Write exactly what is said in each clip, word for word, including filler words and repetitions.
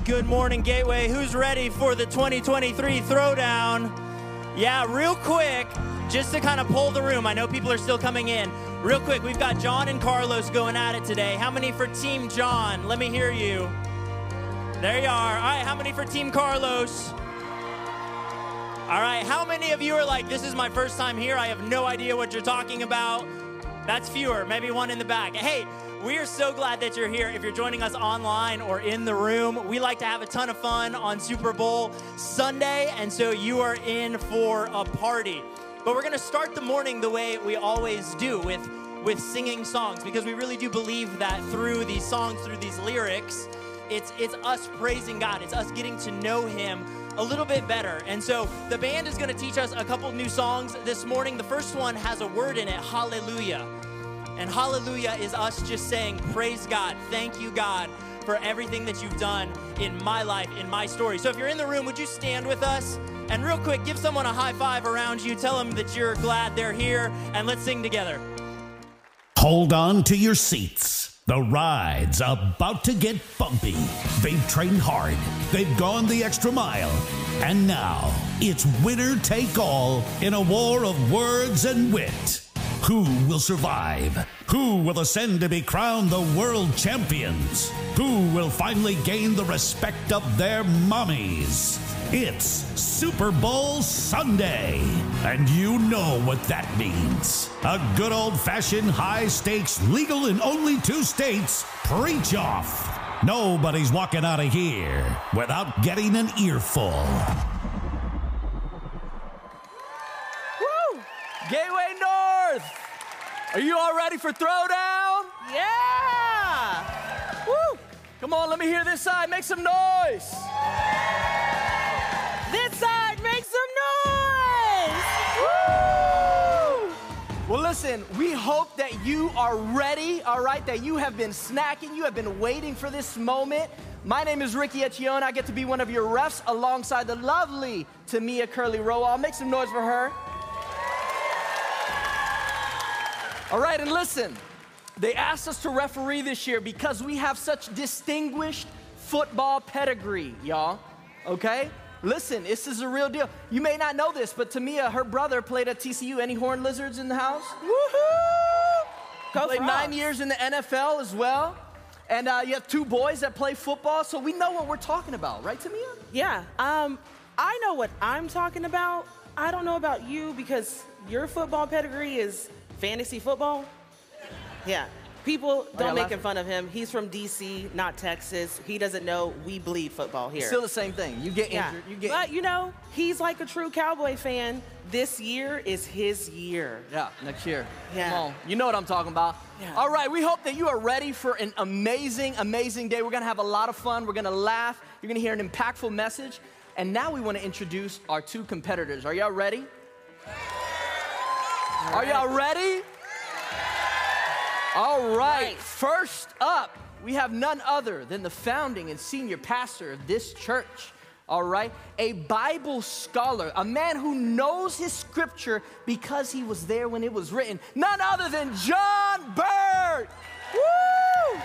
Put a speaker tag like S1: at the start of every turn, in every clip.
S1: Good morning, Gateway. Who's ready for the twenty twenty-three Throwdown? Yeah, real quick, just to kind of pull the room. I know people are still coming in. Real quick, we've got John and Carlos going at it today. How many for Team John? Let me hear you. There you are. All right, how many for Team Carlos? All right, how many of you are like, this is my first time here, I have no idea what you're talking about? That's fewer, maybe one in the back. Hey, we are so glad that you're here. If you're joining us online or in the room, we like to have a ton of fun on Super Bowl Sunday, and so you are in for a party. But we're gonna start the morning the way we always do, with, with singing songs, because we really do believe that through these songs, through these lyrics, it's, it's us praising God. It's us getting to know Him a little bit better. And so the band is gonna teach us a couple new songs this morning. The first one has a word in it, hallelujah. And hallelujah is us just saying, praise God, thank you, God, for everything that you've done in my life, in my story. So if you're in the room, would you stand with us? And real quick, give someone a high five around you. Tell them that you're glad they're here, and let's sing together.
S2: Hold on to your seats. The ride's about to get bumpy. They've trained hard. They've gone the extra mile. And now it's winner take all in a war of words and wit. Who will survive? Who will ascend to be crowned the world champions? Who will finally gain the respect of their mommies? It's Super Bowl Sunday, and you know what that means. A good old-fashioned high-stakes, legal in only two states, preach-off. Nobody's walking out of here without getting an earful.
S3: Woo! Gateway North! Are you all ready for Throwdown?
S4: Yeah!
S3: Woo! Come on, let me hear this side. Make some noise.
S4: This side, make some noise!
S3: Woo! Well, listen, we hope that you are ready, all right, that you have been snacking, you have been waiting for this moment. My name is Ricky Etchione. I get to be one of your refs alongside the lovely Tamia Curley-Rowell. Make some noise for her. All right, and listen, they asked us to referee this year because we have such distinguished football pedigree, y'all, okay? Listen, this is a real deal. You may not know this, but Tamia, her brother played at T C U. Any Horned Lizards in the house?
S4: Woohoo! Go
S3: Played
S4: for
S3: nine
S4: us.
S3: years in the N F L as well. And uh, you have two boys that play football, so we know what we're talking about, right, Tamia?
S4: Yeah, um, I know what I'm talking about. I don't know about you because your football pedigree is fantasy football. Yeah. People
S3: yeah,
S4: don't
S3: last-
S4: making fun of him. He's from D C, not Texas. He doesn't know we bleed football here.
S3: Still the same thing. You get
S4: yeah.
S3: injured, you get
S4: But, you know, he's like a true Cowboy fan. This year is his year.
S3: Yeah, next year.
S4: Yeah.
S3: Come on. You know what I'm talking about.
S4: Yeah.
S3: All right, we hope that you are ready for an amazing, amazing day. We're going to have a lot of fun. We're going to laugh. You're going to hear an impactful message. And now we want to introduce our two competitors. Are y'all ready?
S4: All
S3: Are y'all
S4: right.
S3: ready? All right.
S4: Right.
S3: First up, we have none other than the founding and senior pastor of this church. All right, a Bible scholar, a man who knows his scripture because he was there when it was written. None other than John Burt. Woo!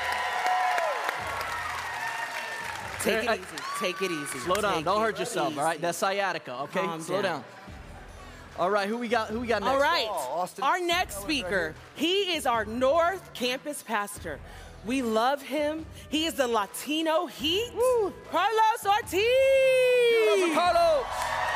S4: Take it
S3: Uh,
S4: easy. Take it easy.
S3: Slow down.
S4: Take
S3: Don't
S4: it
S3: hurt yourself.
S4: easy.
S3: All right, that's sciatica. Okay,
S4: Calm
S3: slow
S4: down.
S3: down. All right, who we got? Who we got next?
S4: All right,
S5: Oh, Austin.
S4: our next speaker, he is our North Campus pastor. We love him. He is the Latino Heat,
S3: Woo.
S4: Carlos Ortiz.
S3: Give it up for Carlos.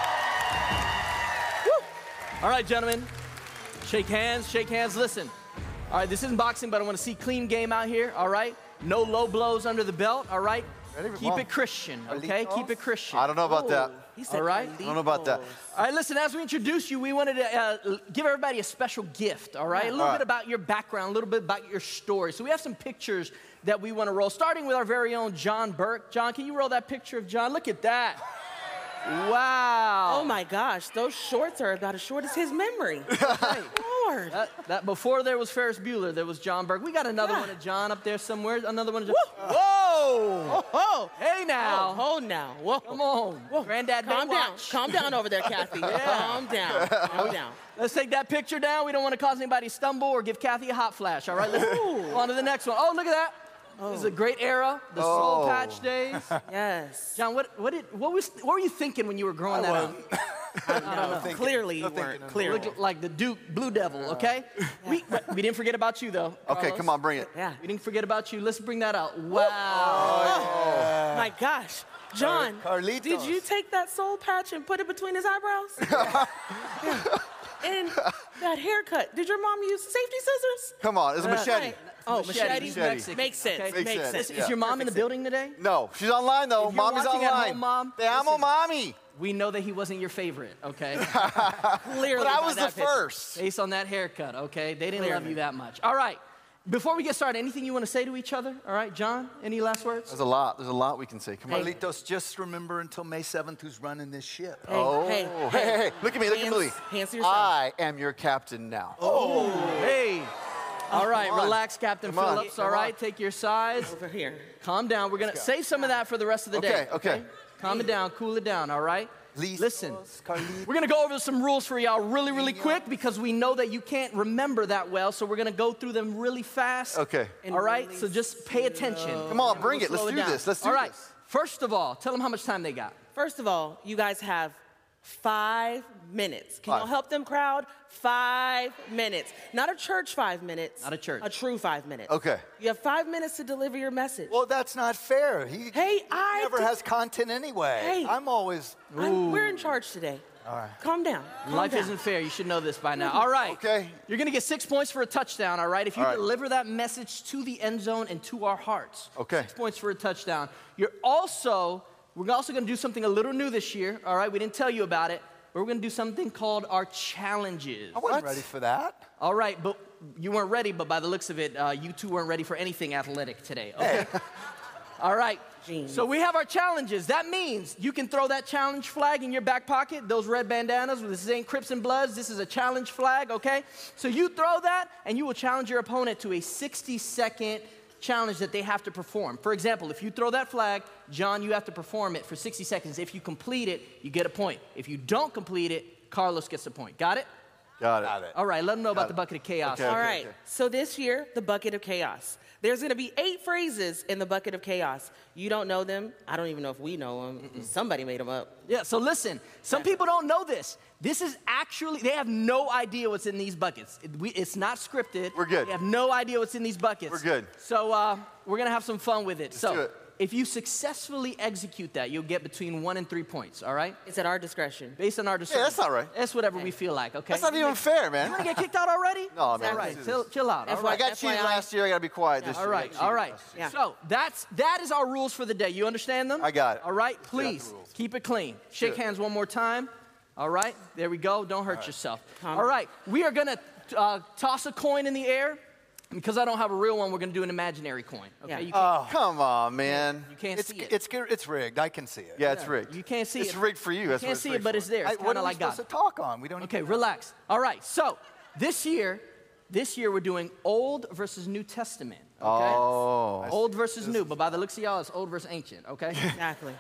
S3: Woo. All right, gentlemen, shake hands, shake hands. Listen, all right, this isn't boxing, but I want to see clean game out here. All right, no low blows under the belt. All right,
S5: Ready?
S3: keep
S5: Mom.
S3: it Christian. Okay,
S5: Alitos?
S3: keep it Christian.
S5: I don't know about that.
S4: He said
S3: All right.
S5: I don't know about that.
S3: All right, listen, as we introduce you, we wanted to uh, give everybody a special gift, all right? A little
S5: All
S3: bit
S5: right.
S3: about your background, a little bit about your story. So we have some pictures that we want to roll, starting with our very own John Burke. John, can you roll that picture of John? Look at that. Wow.
S4: Oh my gosh, those shorts are about as short as his memory.
S3: Right.
S4: Lord.
S3: That, that before there was Ferris Bueller, there was John Burke. We got another
S4: Yeah.
S3: one of John up there somewhere. Another one of John.
S4: Woo.
S3: Whoa!
S4: Oh,
S3: Hey now.
S4: oh, hold now. Whoa.
S3: Come on.
S4: Whoa.
S3: Granddad may
S4: Calm down.
S3: watch.
S4: Calm down over there, Kathy. Calm down. Calm down.
S3: Let's take that picture down. We don't want to cause anybody to stumble or give Kathy a hot flash, all right? Let's
S4: Ooh.
S3: on to the next one. Oh, look at that. This is a great era, the Soul Patch days.
S4: Yes.
S3: John, what what did what was what were you thinking when you were growing that up?
S4: I don't know. Clearly you weren't. Clearly.
S3: Looked like the Duke Blue Devil, okay? We but we didn't forget about you though.
S5: Okay,
S3: Carlos.
S5: come on, bring it.
S4: Yeah.
S3: We didn't forget about you. Let's bring that out. Wow.
S4: Oh, my gosh. John,
S5: Carlitos.
S4: did you take that soul patch and put it between his eyebrows? Yeah. And that haircut, did your mom use safety scissors?
S5: Come on, it's a
S4: Uh,
S5: machete.
S4: right. Oh,
S3: Machete.
S4: machete.
S3: He's Mexican.
S4: Makes sense.
S3: Okay.
S5: Makes
S4: Makes
S5: sense.
S4: sense.
S3: Is your mom in the building today?
S5: No, she's online though.
S3: If you're
S5: Mommy's
S3: watching at
S5: online.
S3: home, Mom,
S5: Te amo,
S3: listen.
S5: mommy.
S3: We know that he wasn't your favorite, okay?
S4: Clearly
S5: But I
S4: by
S5: was the
S4: that picture.
S5: first.
S3: Based on that haircut, okay? They didn't love
S4: Clearly.
S3: you that much. All right. Before we get started, anything you want to say to each other? All right, John, any last words?
S5: There's a lot. There's a lot we can say. Come on.
S4: Hey.
S6: Carlitos, just remember until May seventh who's running this ship.
S4: Hey,
S5: Oh,
S4: hey,
S5: hey, hey, hey. Look at me, look at
S4: Hands-
S5: me.
S4: hands to yourself.
S5: I am your captain now.
S3: Hey. All right,
S5: Come on.
S3: relax, Captain
S5: Come on.
S3: Phillips. All
S5: Come
S3: right,
S5: on.
S3: take your size.
S4: Over here.
S3: Calm down. We're going to save some of that for the rest of the day.
S5: Okay, okay.
S3: Calm it down, cool it down, all right?
S6: Listos,
S3: Listen,
S6: Carlitos.
S3: we're going to go over some rules for y'all really, really quick because we know that you can't remember that well, so we're going to go through them really fast.
S5: Okay.
S3: All right, so just pay attention.
S5: Come on, bring
S3: We'll
S5: it. Let's
S3: slow
S5: do
S3: down.
S5: this. Let's do
S3: All right,
S5: this.
S3: first of all, tell them how much time they got.
S4: First of all, you guys have five minutes. Can
S5: Five.
S4: y'all help them, crowd? Five minutes. Not a church five minutes.
S3: Not a church.
S4: A true five minutes.
S5: Okay.
S4: You have five minutes to deliver your message.
S6: Well, that's not fair. He,
S4: Hey,
S6: he
S4: I
S6: never
S4: did-
S6: has content anyway.
S4: Hey.
S6: I'm always.
S4: I'm, we're in charge today.
S6: All right.
S4: Calm down. Calm
S3: Life
S4: down.
S3: isn't fair. You should know this by now. All right.
S5: Okay.
S3: You're going to get six points for a touchdown, all right? If you
S5: All right.
S3: deliver that message to the end zone and to our hearts.
S5: Okay.
S3: Six points for a touchdown. You're also, we're also going to do something a little new this year, all right? We didn't tell you about it, but we're going to do something called our challenges.
S6: I wasn't
S5: What?
S6: ready for that.
S3: All right, but you weren't ready, but by the looks of it, uh, you two weren't ready for anything athletic today, okay? All right.
S4: Jeez.
S3: So we have our challenges. That means you can throw that challenge flag in your back pocket, those red bandanas. This ain't Crips and Bloods. This is a challenge flag, okay? So you throw that, and you will challenge your opponent to a sixty-second challenge that they have to perform. For example, if you throw that flag, John, you have to perform it for sixty seconds. If you complete it, you get a point. If you don't complete it, Carlos gets a point. Got it?
S5: Got it.
S6: Got it.
S3: All right, let them know about the bucket of chaos.
S5: Okay.
S4: All right. So this year, the bucket of chaos. There's going to be eight phrases in the bucket of chaos. You don't know them. I don't even know if we know them. Somebody made them up.
S3: Yeah, so listen, some people don't know this. This is actually, they have no idea what's in these buckets. It- we, it's not scripted.
S5: We're good.
S3: They have no idea what's in these buckets.
S5: We're good.
S3: So uh, we're going to have some fun with it. so
S5: do it.
S3: if you successfully execute that, you'll get between one and three points, all right?
S4: It's at our discretion.
S3: Based on our discretion.
S5: that's all right.
S3: That's whatever we feel like, okay?
S5: That's not even fair, man.
S3: You want to get kicked out already?
S5: No, man.
S3: All right,
S5: this is-
S3: chill, chill out. All
S4: F Y
S3: right.
S5: I got
S4: F Y I.
S5: cheated last year. I got to be quiet this
S3: All
S5: year. I
S3: right,
S5: got
S3: all
S5: cheated
S3: right.
S5: last year.
S4: Yeah.
S3: So that's that is our rules for the day. You understand them?
S5: I got it.
S3: All right,
S5: got the
S3: please
S5: rules.
S3: keep it clean. Shake
S5: Good.
S3: hands one more time. All right, there we go. Don't hurt yourself.
S4: Calm
S3: All right, we are gonna uh, toss a coin in the air. Because I don't have a real one, we're gonna do an imaginary coin. Okay,
S4: Yeah.
S3: you, can't,
S5: Oh, come on, man.
S3: you can't
S6: It's,
S3: see it.
S6: it's, it's rigged. I can see it.
S5: Yeah, it's rigged.
S3: You can't see
S5: it's
S3: it.
S5: rigged for you. That's
S3: You
S5: what
S3: can't
S5: it's
S3: see it,
S5: rigged
S3: but
S5: for.
S3: it's there.
S6: I,
S3: It's
S6: what
S3: kind
S6: are
S3: of
S6: we
S3: like God.
S6: supposed to talk on? We don't
S3: Okay,
S6: even
S3: relax. All right, so this year, this year we're doing Old versus New Testament. Okay?
S5: Oh.
S3: Old versus New, but by the looks of y'all, it's Old versus Ancient. Okay.
S4: Exactly.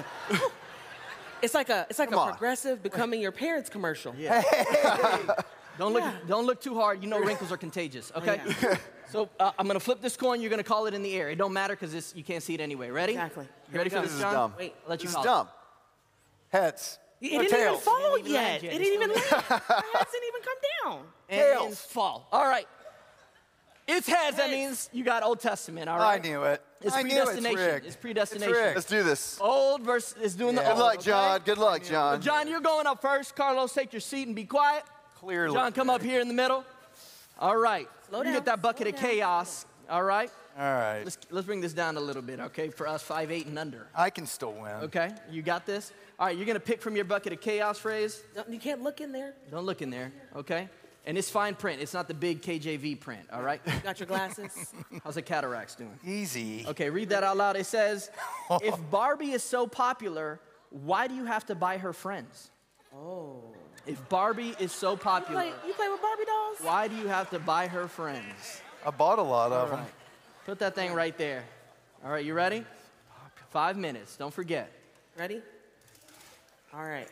S4: It's like a it's like
S5: Come
S4: a
S5: on.
S4: progressive becoming your parents commercial.
S3: Don't look,
S4: Yeah.
S3: don't look too hard. You know wrinkles are contagious, okay? So uh, I'm gonna flip this coin. You're gonna call it in the air. It don't matter because you can't see it anyway. Ready?
S4: Exactly.
S3: You ready
S4: Here
S3: for
S4: we
S3: this,
S5: This is
S3: John?
S5: dumb.
S4: Wait,
S3: I'll let you
S5: This is
S3: call
S5: dumb.
S6: Heads.
S4: It
S6: Or
S4: didn't even
S6: tails.
S4: fall
S3: Didn't even
S4: yet.
S3: land yet.
S4: It
S3: It's
S4: didn't even
S3: still-
S4: land. Our heads didn't even come down.
S3: And
S6: Tails.
S3: fall. All right. It's heads. That
S4: Heads.
S3: means you got Old Testament. All
S6: I
S3: right.
S6: knew it.
S3: It's
S6: I knew it's
S3: predestination.
S6: rigged.
S3: It's predestination.
S6: rigged.
S5: Let's do this.
S3: Old versus is doing the
S6: Yeah.
S3: old.
S5: Good luck,
S3: okay?
S5: John. Good luck, John.
S3: John, you're going up first. Carlos, take your seat and be quiet.
S6: Clearly.
S3: John, come up here in the middle. All right.
S4: Slow
S3: you
S4: down,
S3: get that bucket
S4: slow
S3: of
S4: down.
S3: chaos. All right.
S6: All right.
S3: Let's let's bring this down a little bit, okay? For us, five eight and under.
S6: I can still win.
S3: Okay, you got this. All right, you're gonna pick from your bucket of chaos phrase.
S4: No, you can't look in there.
S3: Don't look in there, okay? And it's fine print. It's not the big K J V print. All right.
S4: You got your glasses.
S3: How's the cataracts doing?
S6: Easy.
S3: Okay, read that out loud. It says, "If Barbie is so popular, why do you have to buy her friends?"
S4: Oh.
S3: If Barbie is so
S4: You
S3: popular,
S4: play, you play with Barbie dolls?
S3: why do you have to buy her friends?
S6: I bought a lot of
S3: All
S6: them.
S3: right. Put that thing right there. All right, you ready? Five minutes. Don't forget.
S4: Ready? All right.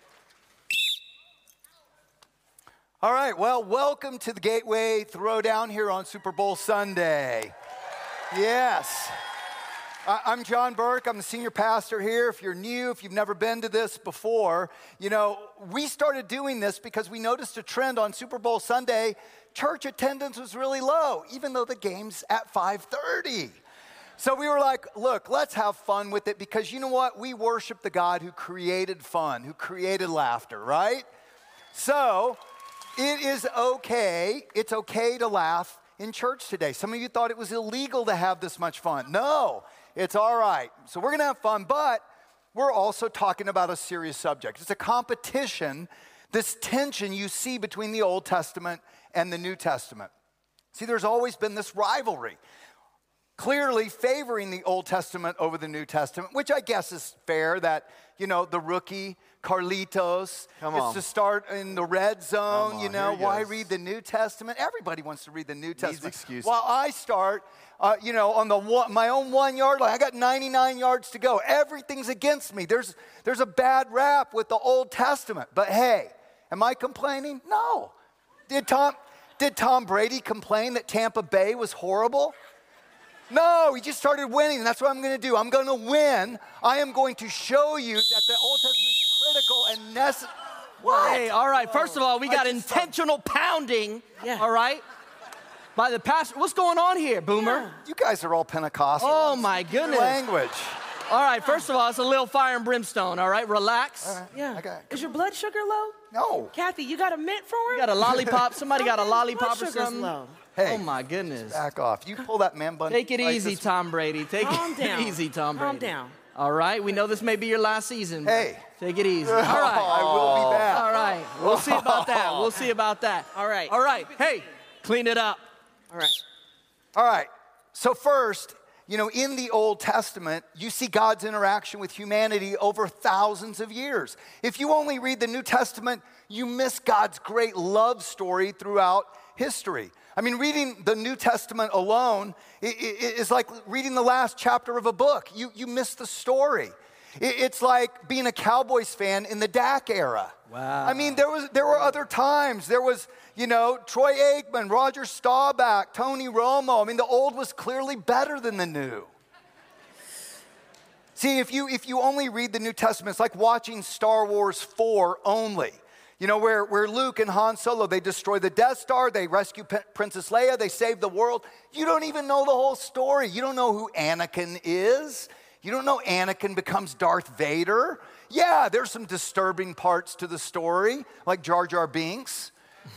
S6: All right. Well, welcome to the Gateway Throwdown here on Super Bowl Sunday. Yes. I- I'm John Burke. I'm the senior pastor here. If you're new, if you've never been to this before, you know, we started doing this because we noticed a trend on Super Bowl Sunday. Church attendance was really low, even though the game's at five thirty. So we were like, look, let's have fun with it because you know what? We worship the God who created fun, who created laughter, right? So it is okay. It's okay to laugh in church today. Some of you thought it was illegal to have this much fun. No, it's all right. So we're going to have fun, but we're also talking about a serious subject. It's a competition, this tension you see between the Old Testament and the New Testament. See, there's always been this rivalry, clearly favoring the Old Testament over the New Testament, which I guess is fair that, you know, the rookie, Carlitos,
S5: Come
S6: gets
S5: on.
S6: to start in the red zone,
S5: Come
S6: you
S5: on,
S6: know,
S5: here he
S6: why
S5: goes.
S6: read the New Testament? Everybody wants to read the New Testament.
S5: excuses.
S6: While I start, uh, you know, on the one, my own one yard line, I got ninety-nine yards to go. Everything's against me. There's, there's a bad rap with the Old Testament. But hey, am I complaining? No. Did Tom, did Tom Brady complain that Tampa Bay was horrible? No, he just started winning, and that's what I'm going to do. I'm going to win. I am going to show you that the Old Testament's critical and necessary. What?
S3: Hey, all right. First of all, we
S6: I
S3: got
S6: just-
S3: intentional pounding.
S4: Yeah.
S3: All right. By the pastor. What's going on here, Boomer?
S6: You guys are all Pentecostal.
S3: Oh my goodness.
S6: Language.
S3: All right. First of all, it's a little fire and brimstone. All right. Relax.
S6: All right,
S4: Yeah.
S6: I got it.
S4: Is your blood sugar low?
S6: No.
S4: Kathy, you got a mint for her?
S3: You got a lollipop. Somebody got a
S4: Blood
S3: lollipop or
S4: sugar's
S3: something.
S4: low.
S6: Hey,
S3: Oh my goodness.
S6: back off. You pull that man bun.
S3: Take it
S6: like
S3: easy,
S6: this-
S3: Tom Brady. Take
S4: Calm
S3: it
S4: down.
S3: easy, Tom Brady.
S4: Calm down.
S3: All right. We know this may be your last season. but
S6: Hey.
S3: Take it easy. All
S6: I
S3: right.
S6: will be back.
S3: All right. We'll see about that. We'll see about that.
S4: All right.
S3: All right. Hey, clean it up.
S4: All right.
S6: All right. So first, you know, in the Old Testament, you see God's interaction with humanity over thousands of years. If you only read the New Testament, you miss God's great love story throughout history. I mean, reading the New Testament alone i- i- is like reading the last chapter of a book. You, you miss the story. I- It's like being a Cowboys fan in the Dak era.
S3: Wow.
S6: I mean, there was there were other times. There was, you know, Troy Aikman, Roger Staubach, Tony Romo. I mean, the old was clearly better than the new. See, if you if you only read the New Testament, it's like watching Star Wars four only. You know, where, where Luke and Han Solo, they destroy the Death Star, they rescue P- Princess Leia, they save the world. You don't even know the whole story. You don't know who Anakin is. You don't know Anakin becomes Darth Vader. Yeah, there's some disturbing parts to the story, like Jar Jar Binks.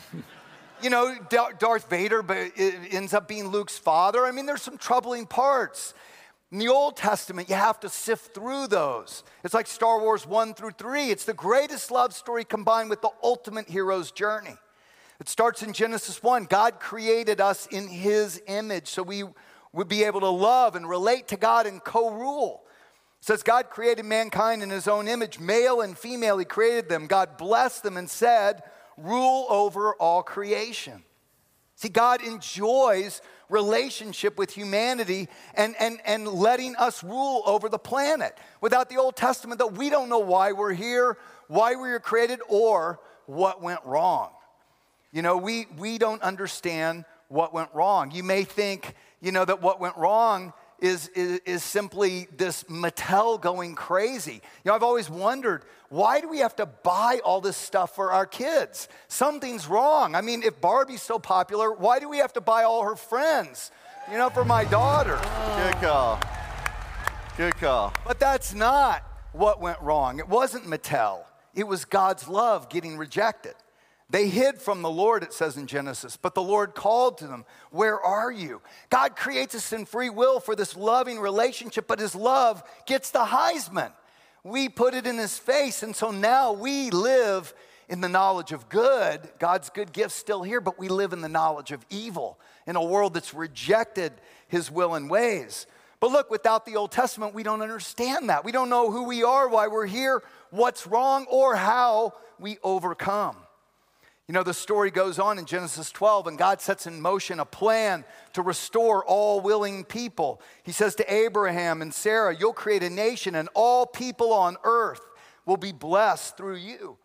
S6: You know, Dar- Darth Vader but it ends up being Luke's father. I mean, there's some troubling parts. In the Old Testament, you have to sift through those. It's like Star Wars one through three. It's the greatest love story combined with the ultimate hero's journey. It starts in Genesis one. God created us in his image so we would be able to love and relate to God and co-rule. It says God created mankind in his own image. Male and female, he created them. God blessed them and said, rule over all creation. See, God enjoys relationship with humanity and, and, and letting us rule over the planet. Without the Old Testament, that we don't know why we're here, why we were created, or what went wrong. You know, we, we don't understand what went wrong. You may think, you know, that what went wrong is, is, is simply this Mattel going crazy. You know, I've always wondered, why do we have to buy all this stuff for our kids? Something's wrong. I mean, if Barbie's so popular, why do we have to buy all her friends, you know, for my daughter?
S5: Good call. Good call.
S6: But that's not what went wrong. It wasn't Mattel. It was God's love getting rejected. They hid from the Lord, it says in Genesis, but the Lord called to them, where are you? God creates us in free will for this loving relationship, but his love gets the Heisman. We put it in his face, and so now we live in the knowledge of good. God's good gift's still here, but we live in the knowledge of evil in a world that's rejected his will and ways. But look, without the Old Testament, we don't understand that. We don't know who we are, why we're here, what's wrong, or how we overcome. You know, the story goes on in Genesis twelve, and God sets in motion a plan to restore all willing people. He says to Abraham and Sarah, you'll create a nation, and all people on earth will be blessed through you.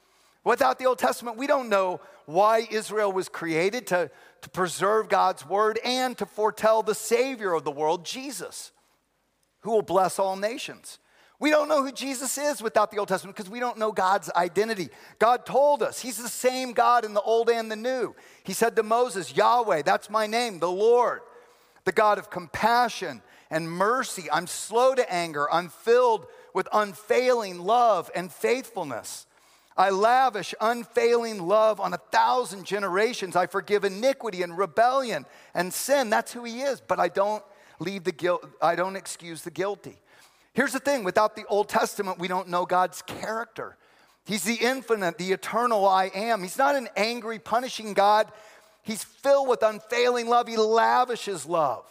S6: Without the Old Testament, we don't know why Israel was created, to, to preserve God's word and to foretell the Savior of the world, Jesus, who will bless all nations. We don't know who Jesus is without the Old Testament because we don't know God's identity. God told us he's the same God in the Old and the New. He said to Moses, Yahweh, that's my name, the Lord, the God of compassion and mercy. I'm slow to anger. I'm filled with unfailing love and faithfulness. I lavish unfailing love on a thousand generations. I forgive iniquity and rebellion and sin. That's who he is. But I don't leave the guilt. I don't excuse the guilty. Here's the thing. Without the Old Testament, we don't know God's character. He's the infinite, the eternal I am. He's not an angry, punishing God. He's filled with unfailing love. He lavishes love.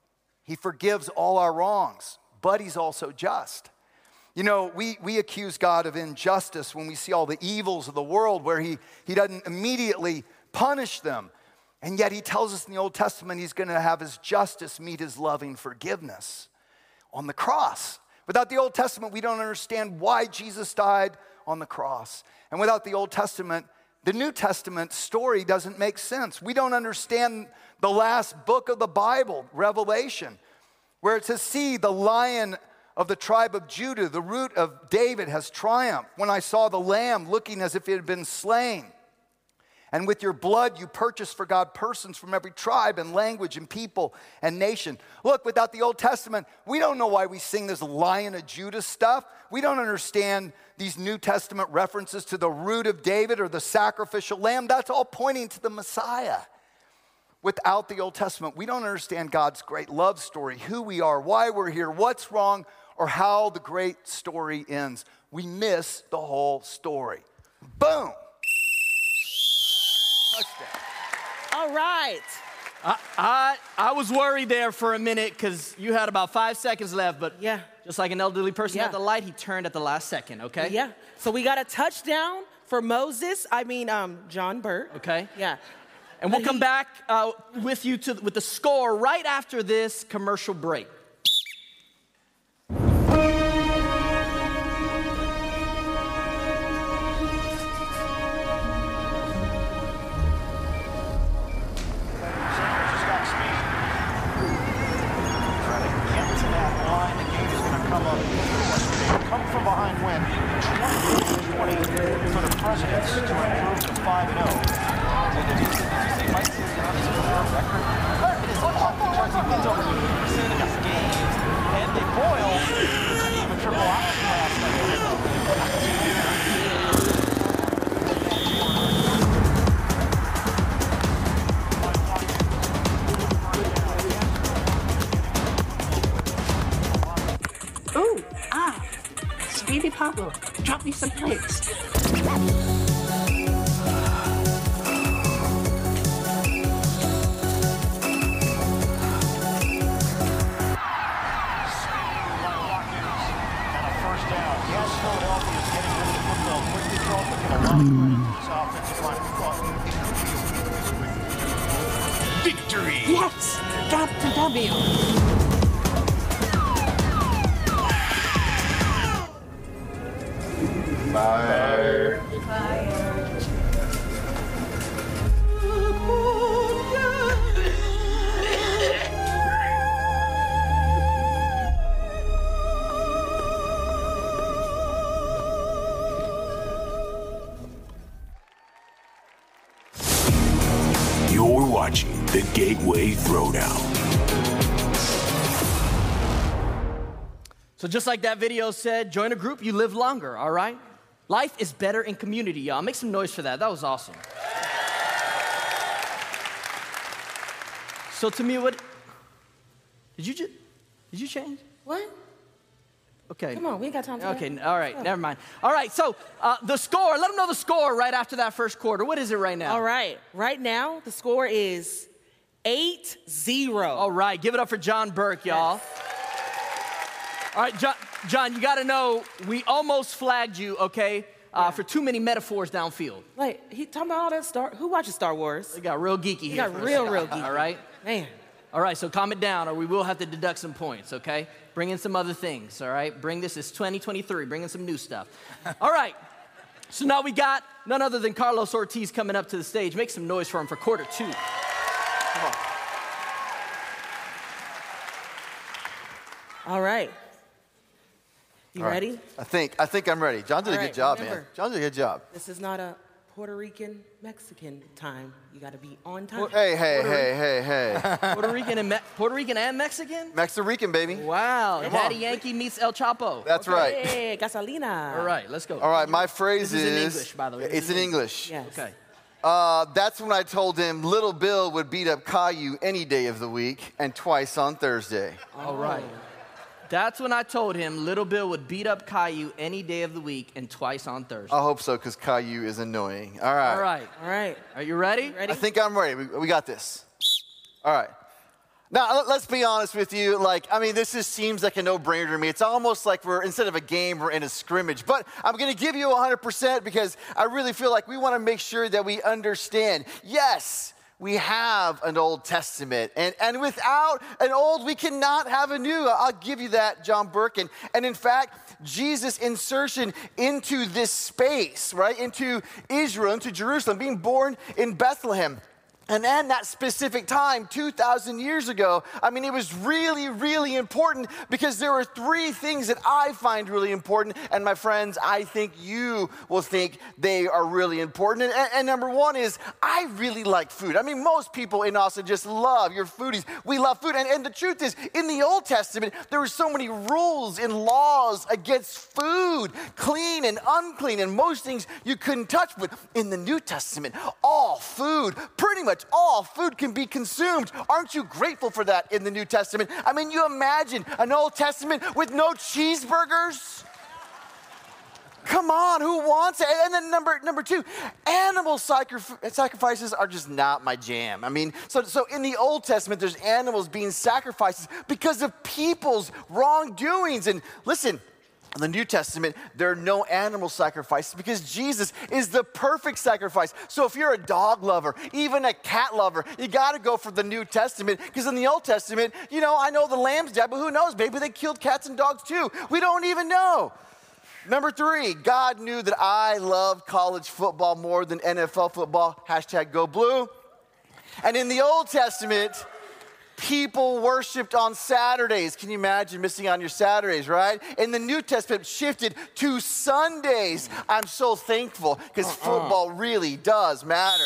S6: He forgives all our wrongs, but he's also just. You know, we, we accuse God of injustice when we see all the evils of the world where he, he doesn't immediately punish them. And yet he tells us in the Old Testament he's going to have his justice meet his loving forgiveness on the cross. Without the Old Testament, we don't understand why Jesus died on the cross. And without the Old Testament, the New Testament story doesn't make sense. We don't understand the last book of the Bible, Revelation, where it says, see, the Lion of the tribe of Judah, the root of David, has triumphed. When I saw the Lamb looking as if it had been slain. And with your blood you purchased for God persons from every tribe and language and people and nation. Look, without the Old Testament, we don't know why we sing this Lion of Judah stuff. We don't understand these New Testament references to the root of David or the sacrificial lamb. That's all pointing to the Messiah. Without the Old Testament, we don't understand God's great love story, who we are, why we're here, what's wrong, or how the great story ends. We miss the whole story. Boom. Touchdown.
S4: All right.
S3: I, I, I was worried there for a minute because you had about five seconds left, but
S4: Yeah.
S3: just like an elderly person
S4: Yeah.
S3: at the light, he turned at the last second, okay?
S4: Yeah. So we got a touchdown for Moses. I mean, um, John Burt.
S3: Okay.
S4: Yeah.
S3: And we'll
S4: But
S3: come
S4: he-
S3: back uh, with you to with the score right after this commercial break.
S7: Come from behind win twenty twenty for the Presidents to improve to five and oh. Did you say Mike record? It is up because he wins over eighty percent of his games, and they boiled the team of triple option last night.
S8: Ooh, ah, Speedy Pablo, drop me some plates.
S2: Victory!
S8: Yes, drop the W.
S5: Fire.
S9: You're watching the Gateway Throwdown.
S3: So just like that video said, join a group, you live longer, all right? Life is better in community, y'all. Make some noise for that. That was awesome. So to me, what, did you just, did you change?
S4: What?
S3: Okay.
S4: Come on, we ain't got time for that.
S3: Okay, all right,
S4: Oh.
S3: never mind. All right, so uh, the score, let them know the score right after that first quarter. What is it right now?
S4: All right. Right now, the score is eight zero.
S3: All right, give it up for John Burke, y'all. All right, John, John, you got to know, we almost flagged you, okay, uh,
S4: Yeah.
S3: for too many metaphors downfield.
S4: Like, he talking about all that Star, who watches Star Wars?
S3: It got real geeky
S4: He
S3: here.
S4: got
S3: for a
S4: real,
S3: second,
S4: real geeky.
S3: All right?
S4: Man.
S3: All right, so calm it down or we will have to deduct some points, okay? Bring in some other things, all right? Bring this, it's twenty twenty-three, bring in some new stuff. All right, So now we got none other than Carlos Ortiz coming up to the stage. Make some noise for him for quarter two. Come on.
S4: All right. You
S5: All right.
S4: ready?
S5: I think I think I'm ready. John did
S4: All
S5: a
S4: right,
S5: good job,
S4: remember,
S5: man. John did a good job.
S4: This is not a Puerto Rican Mexican time. You got to be on time.
S5: Hey, hey, hey, hey, hey.
S3: Puerto Rican and Me- Puerto Rican and Mexican?
S5: Mexican, baby.
S3: Wow.
S5: Come
S3: Daddy
S5: on.
S3: Yankee meets El Chapo.
S5: That's right.
S4: Hey, gasolina.
S3: All right, let's go.
S5: All right, my phrase
S3: This is in
S5: is.
S3: English, by the way. This
S5: It's
S3: is
S5: in
S3: in
S5: English.
S4: Yes.
S3: Okay.
S5: Uh, that's when I told him Little Bill would beat up Caillou any day of the week and twice on Thursday.
S3: All right. That's when I told him Little Bill would beat up Caillou any day of the week and twice on Thursday.
S5: I hope so, because Caillou is annoying. All right.
S3: All right.
S4: All right.
S3: Are you ready?
S4: Ready?
S5: I think I'm ready. We, we got this. All right. Now, let- let's be honest with you. Like, I mean, this just seems like a no-brainer to me. It's almost like we're, instead of a game, we're in a scrimmage. But I'm going to give you one hundred percent because I really feel like we want to make sure that we understand. Yes, we have an Old Testament. And, and without an old, we cannot have a new. I'll give you that, John Burke. And, and in fact, Jesus' insertion into this space, right, into Israel, into Jerusalem, being born in Bethlehem. And then that specific time, two thousand years ago, I mean, it was really, really important because there were three things that I find really important. And my friends, I think you will think they are really important. And, and number one is, I really like food. I mean, most people in Austin just love your foodies. We love food. And, and the truth is, in the Old Testament, there were so many rules and laws against food, clean and unclean, and most things you couldn't touch. But in the New Testament, all food, pretty much all food can be consumed. Aren't you grateful for that in the New Testament? I mean, you imagine an Old Testament with no cheeseburgers? Come on, who wants it? And then number number two, animal sacrif- sacrifices are just not my jam. I mean, so, so in the Old Testament, there's animals being sacrificed because of people's wrongdoings. And listen, in the New Testament, there are no animal sacrifices because Jesus is the perfect sacrifice. So if you're a dog lover, even a cat lover, you got to go for the New Testament because in the Old Testament, you know, I know the lambs died, but who knows? Maybe they killed cats and dogs too. We don't even know. Number three, God knew that I love college football more than N F L football. Hashtag go blue. And in the Old Testament, people worshiped on Saturdays. Can you imagine missing on your Saturdays, right? In the New Testament, shifted to Sundays. I'm so thankful because uh-uh. football really does matter.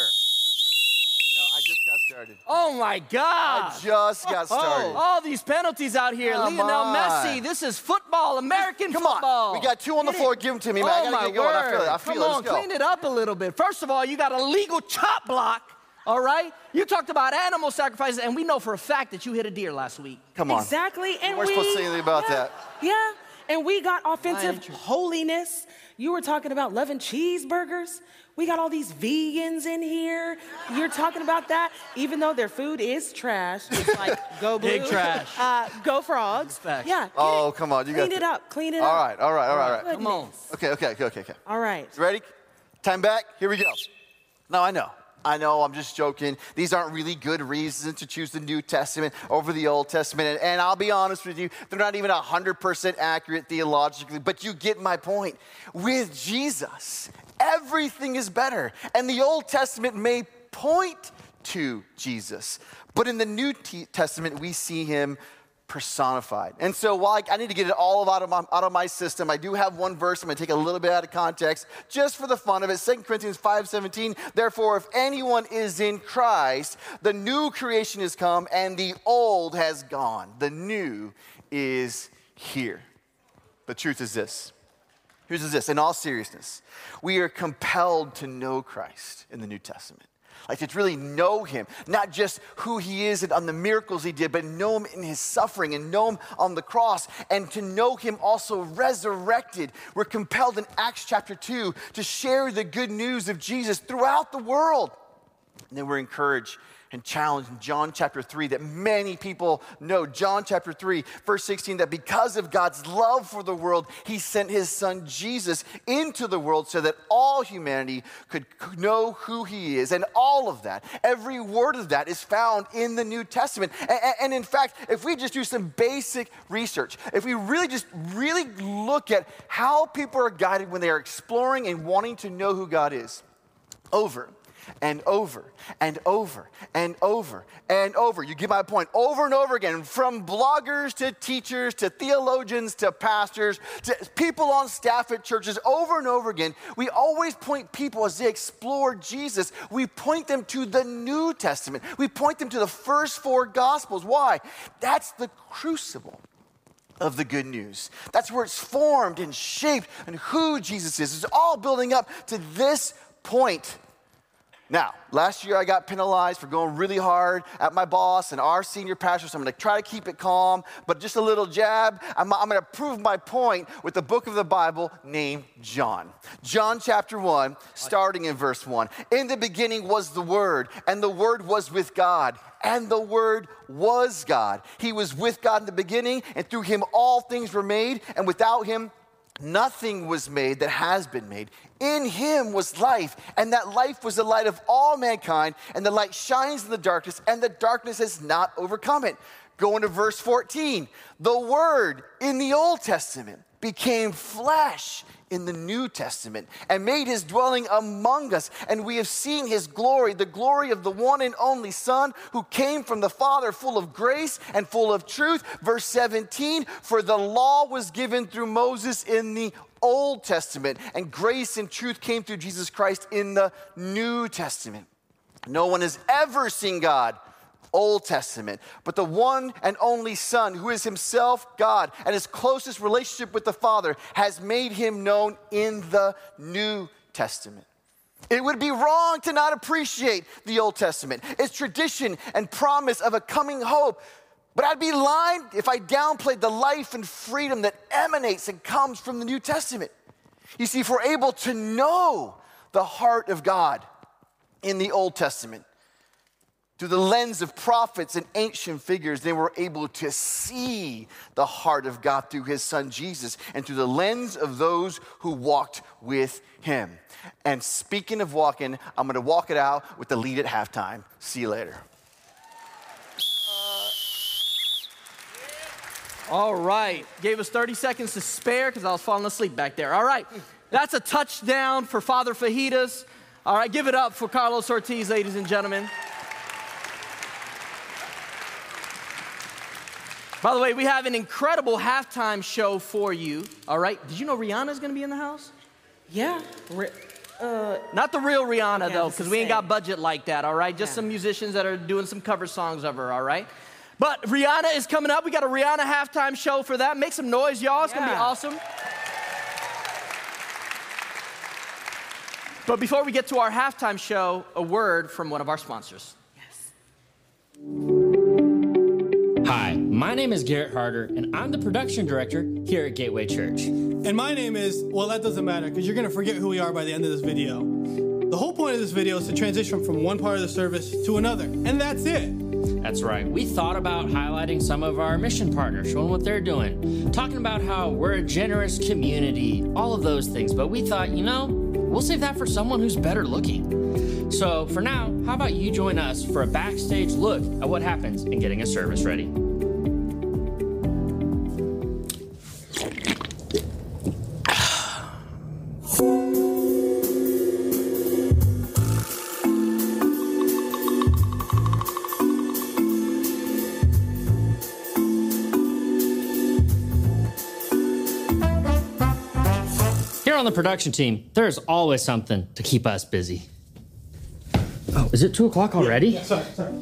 S5: You know, I just got started.
S3: Oh my God.
S5: I just got started.
S3: Oh, all these penalties out here.
S5: Come
S3: Lionel
S5: on.
S3: Messi. This is football, American
S5: Come
S3: football.
S5: on. We got two on the floor. Give them to me, man.
S3: Oh
S5: I gotta
S3: my
S5: get going.
S3: word.
S5: I feel it. I feel
S3: Come
S5: it.
S3: on,
S5: Let's go.
S3: clean it up a little bit. First of all, you got a legal chop block. All right? You talked about animal sacrifices, and we know for a fact that you hit a deer last week.
S5: Come on.
S4: Exactly. And
S5: We're
S4: we,
S5: supposed to say anything about
S4: yeah,
S5: that.
S4: Yeah. And we got offensive
S3: Right.
S4: holiness. You were talking about loving cheeseburgers. We got all these vegans in here. You're talking about that, even though their food is trash. It's like, go blue.
S3: Big trash.
S4: Uh, go frogs.
S3: Facts.
S4: Yeah. get
S5: Oh,
S4: it.
S5: come on. You
S4: Clean
S5: got
S4: it
S5: to-
S4: up. Clean it
S5: All
S4: up.
S5: right, all right, all right, all right.
S3: Come on.
S5: Okay, okay, okay, okay, okay.
S4: All right.
S5: You ready? Time back. Here we go. Now, I know. I know, I'm just joking. These aren't really good reasons to choose the New Testament over the Old Testament. And, and I'll be honest with you, they're not even one hundred percent accurate theologically, but you get my point. With Jesus, everything is better. And the Old Testament may point to Jesus, but in the New T- Testament, we see him personified. And so while I, I need to get it all out of, my, out of my system, I do have one verse I'm going to take a little bit out of context just for the fun of it. Second Corinthians five seventeen, therefore, if anyone is in Christ, the new creation has come and the old has gone. The new is here. The truth is this. Here's this, in all seriousness, we are compelled to know Christ in the New Testament. Like to really know him, not just who he is and on the miracles he did, but know him in his suffering and know him on the cross and to know him also resurrected. We're compelled in Acts chapter two to share the good news of Jesus throughout the world. And then we're encouraged and challenged in John chapter three that many people know. John chapter three, verse sixteen, that because of God's love for the world, he sent his son Jesus into the world so that all humanity could know who he is. And all of that, every word of that is found in the New Testament. And, and in fact, if we just do some basic research, if we really just really look look at how people are guided when they are exploring and wanting to know who God is. Over and over and over and over and over. You get my point. Over and over again, from bloggers to teachers to theologians to pastors to people on staff at churches, over and over again, we always point people as they explore Jesus. We point them to the New Testament. We point them to the first four Gospels. Why? That's the crucible of the good news. That's where it's formed and shaped and who Jesus is. It's all building up to this point. Now, last year I got penalized for going really hard at my boss and our senior pastor, so I'm going to try to keep it calm, but just a little jab. I'm, I'm going to prove my point with the book of the Bible named John. John chapter one, starting in verse one. In the beginning was the Word, and the Word was with God, and the Word was God. He was with God in the beginning, and through him all things were made, and without him nothing was made that has been made. In him was life, and that life was the light of all mankind, and the light shines in the darkness, and the darkness has not overcome it. Going to verse fourteen. The Word in the Old Testament became flesh in the New Testament and made his dwelling among us. And we have seen his glory, the glory of the one and only Son who came from the Father, full of grace and full of truth. Verse seventeen, for the law was given through Moses in the Old Testament, and grace and truth came through Jesus Christ in the New Testament. No one has ever seen God, Old Testament, but the one and only Son, who is himself God, and his closest relationship with the Father, has made him known in the New Testament. It would be wrong to not appreciate the Old Testament, its tradition and promise of a coming hope. But I'd be lying if I downplayed the life and freedom that emanates and comes from the New Testament. You see, if we're able to know the heart of God in the Old Testament, through the lens of prophets and ancient figures, they were able to see the heart of God through his Son Jesus and through the lens of those who walked with him. And speaking of walking, I'm going to walk it out with the lead at halftime. See you later.
S3: All right. Gave us thirty seconds to spare because I was falling asleep back there. All right. That's a touchdown for Father Fajitas. All right. Give it up for Carlos Ortiz, ladies and gentlemen. By the way, we have an incredible halftime show for you. All right. Did you know Rihanna's going to be in the house?
S4: Yeah. Uh,
S3: Not the real Rihanna,
S4: yeah,
S3: though, because we ain't got budget like that, all right? Just
S4: yeah.
S3: some musicians that are doing some cover songs of her, all right? But Rihanna is coming up. We got a Rihanna halftime show for that. Make some noise, y'all. It's yeah. going to be awesome. But before we get to our halftime show, a word from one of our sponsors.
S4: Yes.
S10: Hi, my name is Garrett Harder, and I'm the production director here at Gateway Church.
S11: And my name is, well, that doesn't matter, because you're going to forget who we are by the end of this video. The whole point of this video is to transition from one part of the service to another, and that's it.
S10: That's right. We thought about highlighting some of our mission partners, showing what they're doing, talking about how we're a generous community, all of those things. But we thought, you know, we'll save that for someone who's better looking. So for now, how about you join us for a backstage look at what happens in getting a service ready? On the production team, there's always something to keep us busy. Oh, is it two o'clock already?
S11: Yeah, sorry, sorry.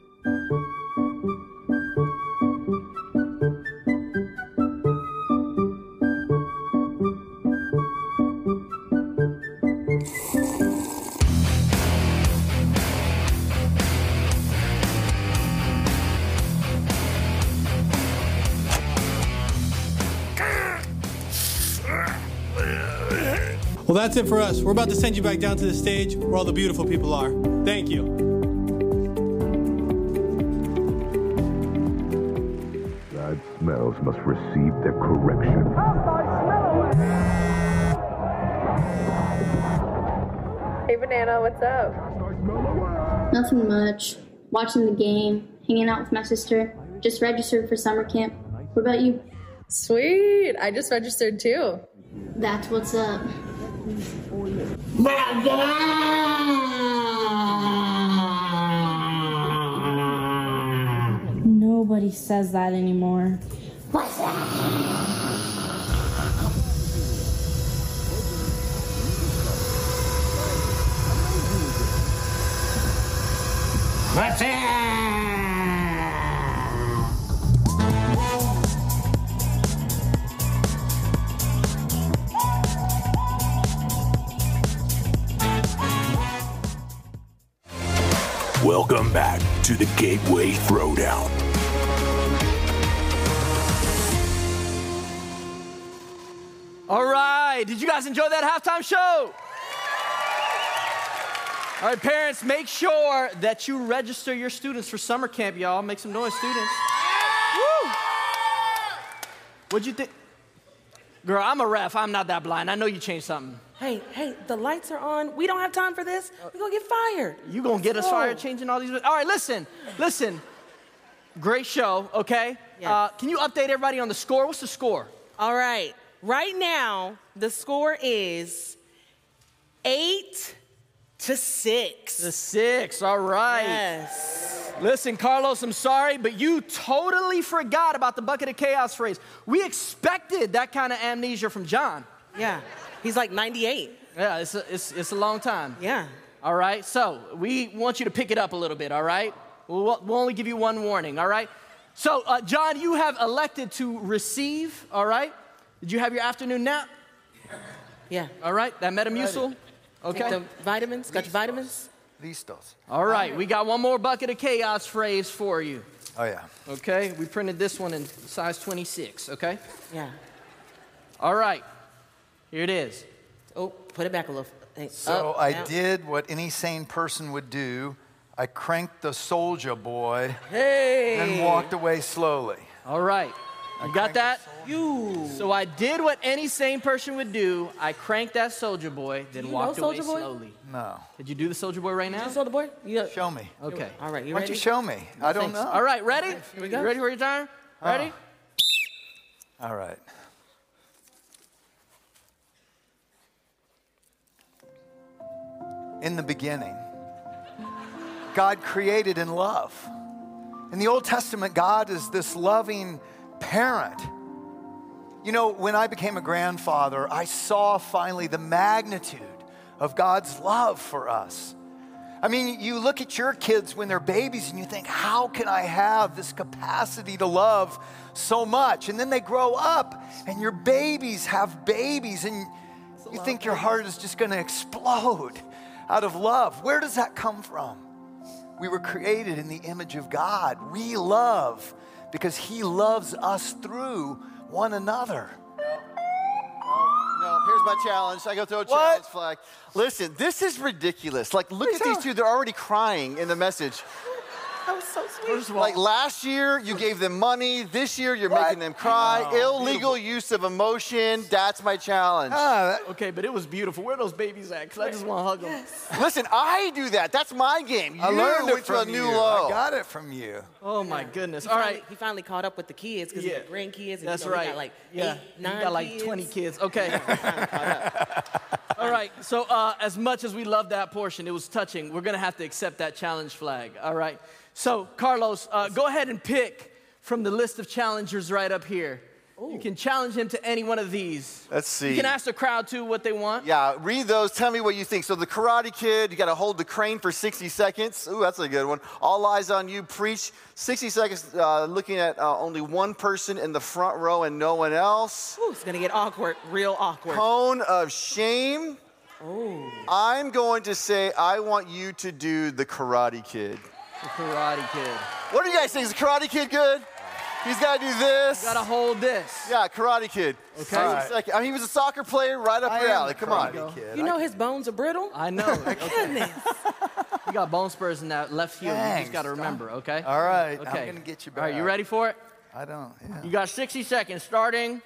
S11: Well, that's it for us. We're about to send you back down to the stage where all the beautiful people are. Thank you.
S12: Bad smells must receive their correction.
S13: Hey, Banana, what's up?
S14: Nothing much. Watching the game, hanging out with my sister. Just registered for summer camp. What about you?
S13: Sweet. I just registered too.
S14: That's what's up.
S15: Nobody says that anymore. What's that?
S16: What's that?
S9: Welcome back to the Gateway Throwdown.
S3: All right, did you guys enjoy that halftime show? All right, parents, make sure that you register your students for summer camp, y'all. Make some noise, students. Woo! What'd you think? Girl, I'm a ref. I'm not that blind. I know you changed something.
S4: Hey, hey, the lights are on. We don't have time for this. We're gonna get fired.
S3: You gonna get us fired changing all these? All right, listen, listen. Great show, okay?
S4: Yeah.
S3: Uh, can you update everybody on the score? What's the score?
S4: All right, right now, the score is eight to six.
S3: To six, all right.
S4: Yes.
S3: Listen, Carlos, I'm sorry, but you totally forgot about the bucket of chaos phrase. We expected that kind of amnesia from John.
S4: Yeah, he's like ninety-eight.
S3: Yeah, it's a, it's, it's a long time.
S4: Yeah.
S3: All right, so we want you to pick it up a little bit, all right? We'll, we'll only give you one warning, all right? So, uh, John, you have elected to receive, all right? Did you have your afternoon nap?
S4: Yeah.
S3: All right, that Metamucil? Okay.
S4: Take the vitamins, got your vitamins?
S6: Listos.
S3: All right, we got one more bucket of chaos phrase for you.
S6: Oh, yeah.
S3: Okay, we printed this one in size twenty-six, okay?
S4: Yeah.
S3: All right, here it is.
S4: Oh, put it back a little. Hey,
S6: So
S4: up,
S6: I
S4: down.
S6: did what any sane person would do. I cranked the soldier boy
S3: Hey!
S6: and walked away slowly.
S3: All right, you got that? You. So I did what any sane person would do. I cranked that soldier boy, then
S4: you
S3: walked
S4: know
S3: away
S4: Soulja Boy?
S3: slowly.
S6: No.
S3: Could you do the soldier boy right now?
S4: You saw the boy? Yeah.
S6: Show me.
S3: Okay.
S4: All right, you
S6: Why
S4: ready?
S6: don't you show me? I don't
S3: Thanks.
S6: know.
S3: All right, ready?
S4: Here we go.
S3: You ready for your time? Ready?
S6: All right. In the beginning, God created in love. In the Old Testament, God is this loving parent. You know, when I became a grandfather, I saw finally the magnitude of God's love for us. I mean, you look at your kids when they're babies and you think, how can I have this capacity to love so much? And then they grow up and your babies have babies and you think your heart is just going to explode out of love. Where does that come from? We were created in the image of God. We love because He loves us through one another.
S5: No, here's my challenge. I go throw a challenge flag. Listen, this is ridiculous. Like, look at these two. They're already crying in the message.
S4: That was so sweet.
S3: First of all,
S5: Like last year, you gave them money. This year, you're
S6: What?
S5: making them cry.
S6: Oh,
S5: Illegal use of emotion. That's my challenge.
S6: Ah, that-
S3: okay, but it was beautiful. Where are those babies at? Because I just want to hug them.
S5: Listen, I do that. That's my game. You
S6: I learned it
S5: went to a
S6: from
S5: new
S6: you.
S5: low.
S6: I got it from you.
S3: Oh, my goodness.
S4: He
S3: All
S4: finally,
S3: right.
S4: He finally caught up with the kids because
S3: Yeah.
S4: he got grandkids. And
S3: That's
S4: you know,
S3: right.
S4: He got like
S3: yeah.
S4: eight,
S3: You
S4: nine
S3: got like
S4: kids.
S3: twenty kids. Okay. All right. So uh, as much as we love that portion, it was touching. We're going to have to accept that challenge flag. All right. So, Carlos, uh, go ahead and pick from the list of challengers right up here. You can challenge him to any one of these.
S5: Let's see.
S3: You can ask the crowd, too, what they want.
S5: Yeah, read those. Tell me what you think. So the Karate Kid, you got to hold the crane for sixty seconds. Ooh, that's a good one. All eyes on you. Preach. sixty seconds uh, looking at uh, only one person in the front row and no one else.
S4: Ooh, it's going to get awkward, real awkward.
S5: Cone of shame.
S4: Oh.
S5: I'm going to say I want you to do the Karate Kid.
S3: The Karate Kid.
S5: What do you guys think? Is the Karate Kid good? He's got to do this.
S3: You got to hold this.
S5: Yeah, Karate Kid.
S3: Okay.
S5: All right. I mean, he was a soccer player right up
S6: I
S5: your
S6: am
S5: alley.
S6: the
S5: Come on.
S6: Karate Kid.
S4: You know his bones are brittle?
S3: I know.
S4: Goodness.
S3: You got bone spurs in that left heel. You
S6: Thanks,
S3: just got to remember, okay?
S6: All right,
S3: Okay.
S6: I'm going to get you back.
S3: All right, you ready for it?
S6: I don't, yeah.
S3: You got sixty seconds starting.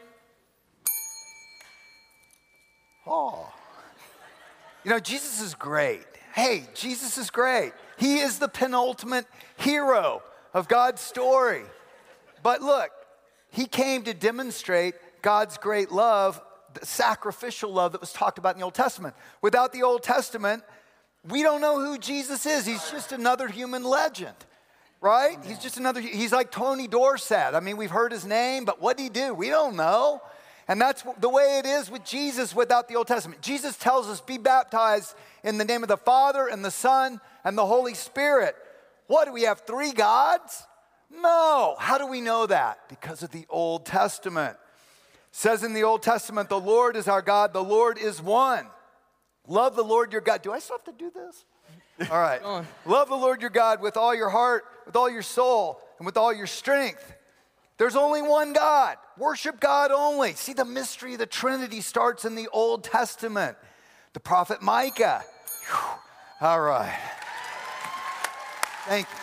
S6: Oh. You know, Jesus is great. Hey, Jesus is great. He is the penultimate hero of God's story. But look, He came to demonstrate God's great love, the sacrificial love that was talked about in the Old Testament. Without the Old Testament, we don't know who Jesus is. He's just another human legend, right? He's just another, he's like Tony Dorsett. I mean, we've heard his name, but what did he do? We don't know. And that's the way it is with Jesus without the Old Testament. Jesus tells us, be baptized in the name of the Father and the Son and the Holy Spirit. What, do we have three gods? No. How do we know that? Because of the Old Testament. It says in the Old Testament, the Lord is our God, the Lord is one. Love the Lord your God. Do I still have to do this? All right. Love the Lord your God with all your heart, with all your soul, and with all your strength. There's only one God. Worship God only. See, the mystery of the Trinity starts in the Old Testament. The prophet Micah. Whew. All right. Thank you.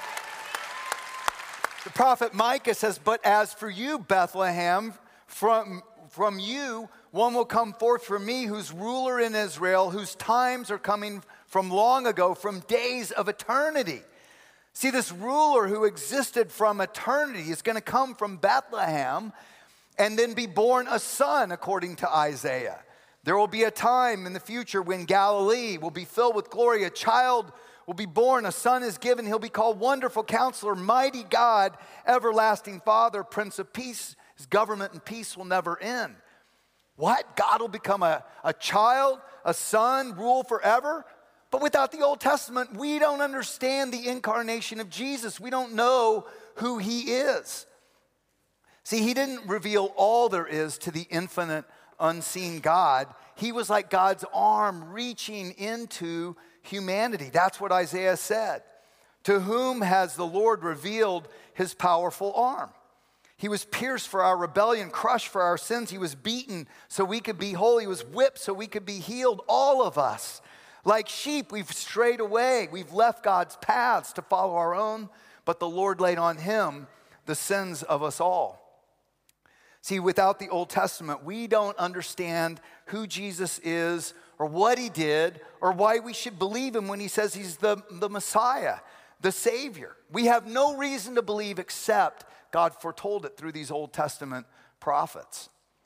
S6: The prophet Micah says, but as for you, Bethlehem, from, from you one will come forth from me who's ruler in Israel, whose times are coming from long ago, from days of eternity. See, this ruler who existed from eternity is going to come from Bethlehem and then be born a son, according to Isaiah. There will be a time in the future when Galilee will be filled with glory. A child will be born, a son is given. He'll be called Wonderful Counselor, Mighty God, Everlasting Father, Prince of Peace. His government and peace will never end. What? God will become a, a child, a son, rule forever? But without the Old Testament, we don't understand the incarnation of Jesus. We don't know who he is. See, he didn't reveal all there is to the infinite, unseen God. He was like God's arm reaching into humanity. That's what Isaiah said. To whom has the Lord revealed his powerful arm? He was pierced for our rebellion, crushed for our sins. He was beaten so we could be whole. He was whipped so we could be healed. All of us. Like sheep, we've strayed away. We've left God's paths to follow our own, but the Lord laid on him the sins of us all. See, without the Old Testament, we don't understand who Jesus is or what he did or why we should believe him when he says he's the, the Messiah, the Savior. We have no reason to believe except God foretold it through these Old Testament prophets.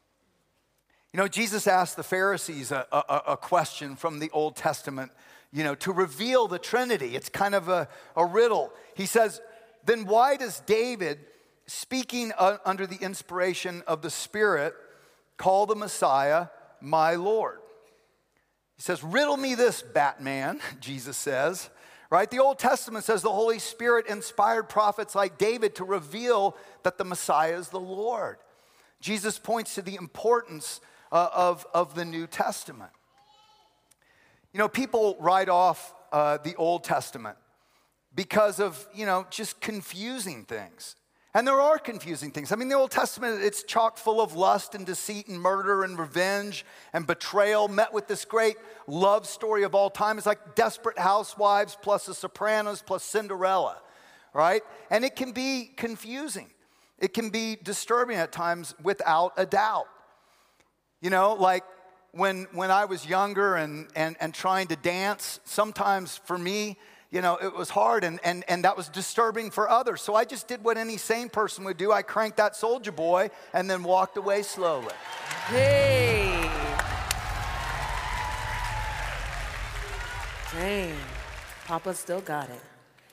S6: You know, Jesus asked the Pharisees a, a, a question from the Old Testament, you know, to reveal the Trinity. It's kind of a, a riddle. He says, then why does David, speaking uh, under the inspiration of the Spirit, call the Messiah my Lord? He says, riddle me this, Batman, Jesus says. Right? The Old Testament says the Holy Spirit inspired prophets like David to reveal that the Messiah is the Lord. Jesus points to the importance Uh, of, of the New Testament. You know, people write off uh, the Old Testament because of, you know, just confusing things. And there are confusing things. I mean, the Old Testament, it's chock full of lust and deceit and murder and revenge and betrayal, met with this great love story of all time. It's like Desperate Housewives plus The Sopranos plus Cinderella, right? And it can be confusing. It can be disturbing at times, without a doubt. You know, like when when I was younger and, and, and trying to dance, sometimes for me, you know, it was hard and, and, and that was disturbing for others. So I just did what any sane person would do. I cranked that Soulja Boy and then walked away slowly.
S4: Hey. Dang. Papa still got it.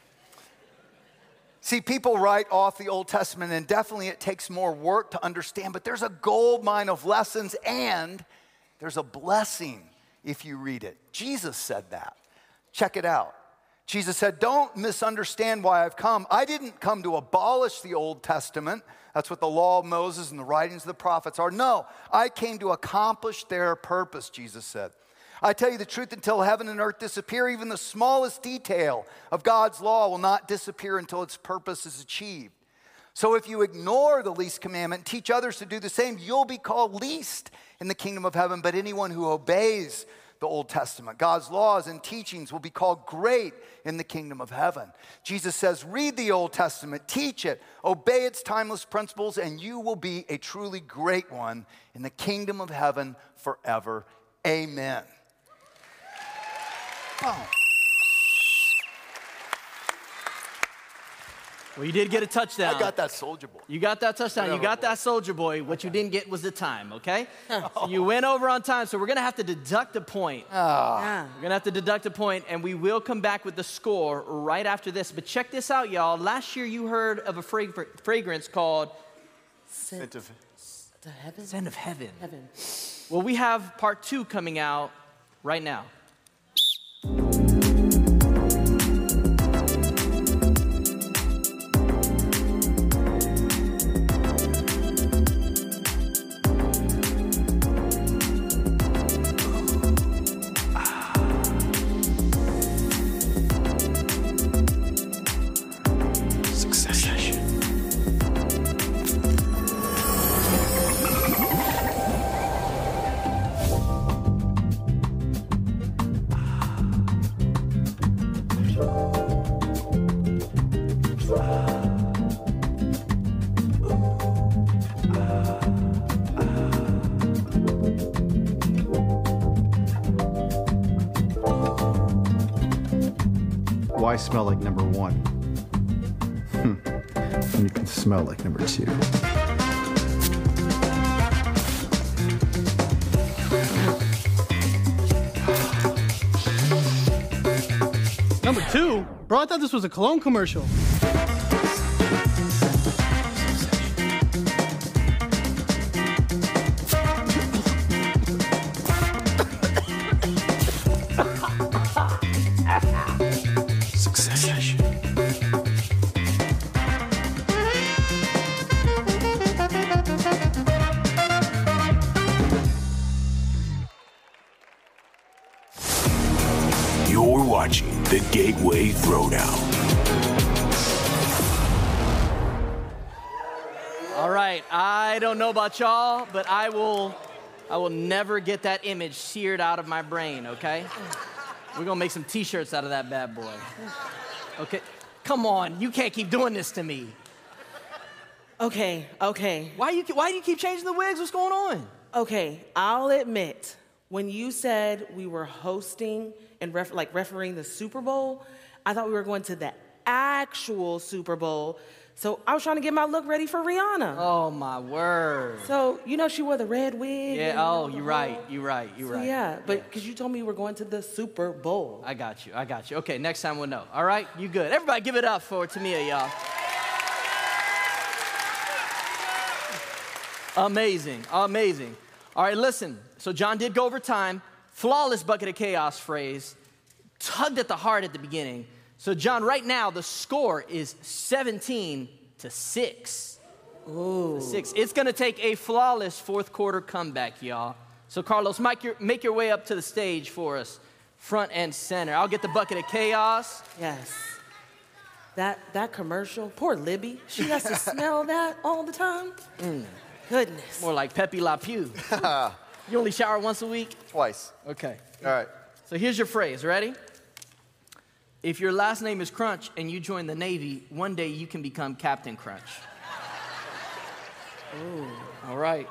S6: See, people write off the Old Testament, and definitely it takes more work to understand, but there's a gold mine of lessons, and there's a blessing if you read it. Jesus said that. Check it out. Jesus said, don't misunderstand why I've come. I didn't come to abolish the Old Testament. That's what the law of Moses and the writings of the prophets are. No, I came to accomplish their purpose, Jesus said. I tell you the truth, until heaven and earth disappear, even the smallest detail of God's law will not disappear until its purpose is achieved. So if you ignore the least commandment and teach others to do the same, you'll be called least in the kingdom of heaven. But anyone who obeys the Old Testament, God's laws and teachings, will be called great in the kingdom of heaven. Jesus says, read the Old Testament, teach it, obey its timeless principles, and you will be a truly great one in the kingdom of heaven forever. Amen. Oh.
S3: Well, you did get a touchdown.
S6: I got that Soldier Boy.
S3: You got that touchdown. You got that Soldier Boy. What you didn't get was the time, okay? So you went over on time, so we're going to have to deduct a point.
S6: Oh.
S4: Yeah.
S3: We're going to have to deduct a point, and we will come back with the score right after this. But check this out, y'all. Last year you heard of a frag- fragrance called
S5: Scent of
S4: The heaven?
S3: Scent of Heaven.
S4: Heaven.
S3: Well, we have part two coming out right now.
S7: Why smell like number one? Hmm. When you can smell like number two.
S11: Number two? Bro, I thought this was a cologne commercial.
S9: Succession. You're watching the Gateway Throwdown.
S3: All right, I don't know about y'all, but I will, I will never get that image seared out of my brain, okay? We're gonna make some t-shirts out of that bad boy. Okay, come on, you can't keep doing this to me.
S4: Okay, okay.
S3: Why you, why do you keep changing the wigs? What's going on?
S4: Okay, I'll admit, when you said we were hosting and ref- like refereeing the Super Bowl, I thought we were going to the actual Super Bowl. So I was trying to get my look ready for Rihanna.
S3: Oh my word.
S4: So, you know, she wore the red wig.
S3: Yeah,
S4: and,
S3: oh,
S4: you know,
S3: you're
S4: the
S3: right,
S4: whole-
S3: you're right, you're
S4: So,
S3: right.
S4: yeah, but because you told me we were going to the Super Bowl.
S3: I got you, I got you. Okay, next time we'll know. All right, you good. Everybody give it up for Tamia, y'all. Amazing, amazing. All right, listen. So John did go over time. Flawless bucket of chaos phrase. Tugged at the heart at the beginning. So John, right now the score is seventeen to six.
S4: Ooh.
S3: To six. It's gonna take a flawless fourth quarter comeback, y'all. So Carlos, make your, make your way up to the stage for us, front and center. I'll get the bucket of chaos.
S4: Yes. That that commercial, poor Libby. She has to smell that all the time.
S3: Mm.
S4: Goodness.
S3: More like Pepe Le Pew. You only shower once a week?
S5: Twice.
S3: Okay.
S5: All right.
S3: So here's your phrase. Ready? If your last name is Crunch and you join the Navy, one day you can become Captain Crunch. Ooh. All right.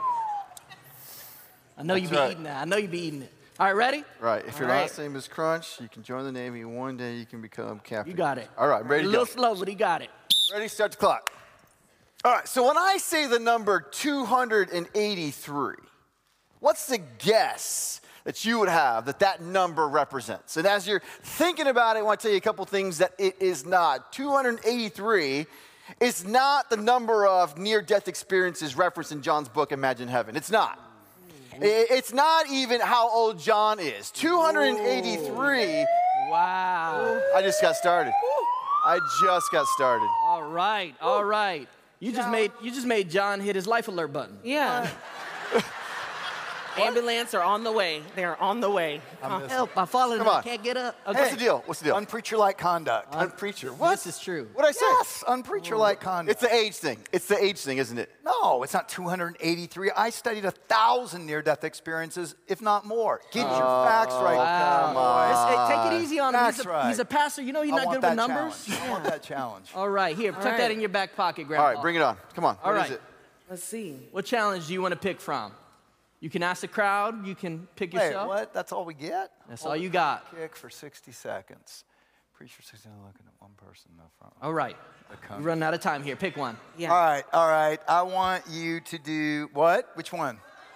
S3: I know you be
S5: right.
S3: eating that. I know you be eating it. All right, ready?
S5: Right. If
S3: All
S5: your
S3: right.
S5: last name is Crunch, you can join the Navy. One day you can become captain.
S3: You got it.
S5: All right, I'm ready
S3: A
S5: to
S3: little
S5: go.
S3: slow, but he got it.
S5: Ready, start the clock. All right, so when I say the number two hundred eighty-three, what's the guess that you would have that that number represents? And as you're thinking about it, I want to tell you a couple things that it is not. two hundred eighty-three is not the number of near-death experiences referenced in John's book, Imagine Heaven. It's not. It's not even how old John is. two hundred eighty-three.
S3: Wow.
S5: I just got started. I just got started.
S3: All right, all right. You just made you just made John hit his life alert button.
S4: Yeah. Ambulance are on the way. They're on the way.
S6: I'm
S3: Help! I fallen.
S5: Come
S3: and I
S5: on.
S3: can't get up.
S5: What's the deal? What's the deal?
S6: Unpreacher-like conduct.
S5: Unpreacher. What?
S3: This is true.
S5: What'd I say?
S6: Yes, unpreacher-like conduct.
S5: It's the age thing. It's the age thing, isn't it?
S6: No, it's not two hundred eighty-three. I studied a thousand near-death experiences, if not more. Get your facts right.
S5: Come on.
S3: Let's- hey, take it easy on him.
S6: That's
S3: He's a,
S6: right.
S3: he's a pastor. You know he's
S6: I
S3: not
S6: want
S3: good with
S6: that
S3: numbers.
S6: challenge. I want that challenge.
S3: All right, here, tuck
S4: right.
S3: that in your back pocket, Grandpa.
S5: All right, bring it on. Come on.
S3: All
S5: What
S3: right.
S5: is it?
S4: Let's see.
S3: What challenge do you want to pick from? You can ask the crowd. You can pick
S6: Wait,
S3: yourself.
S6: what? That's all we get?
S3: That's all you got.
S6: Kick for sixty seconds. Preacher sitting looking at one person in the front.
S3: All right. We're running out of time here. Pick one.
S6: Yeah. All right, all right. I want you to do what? Which one?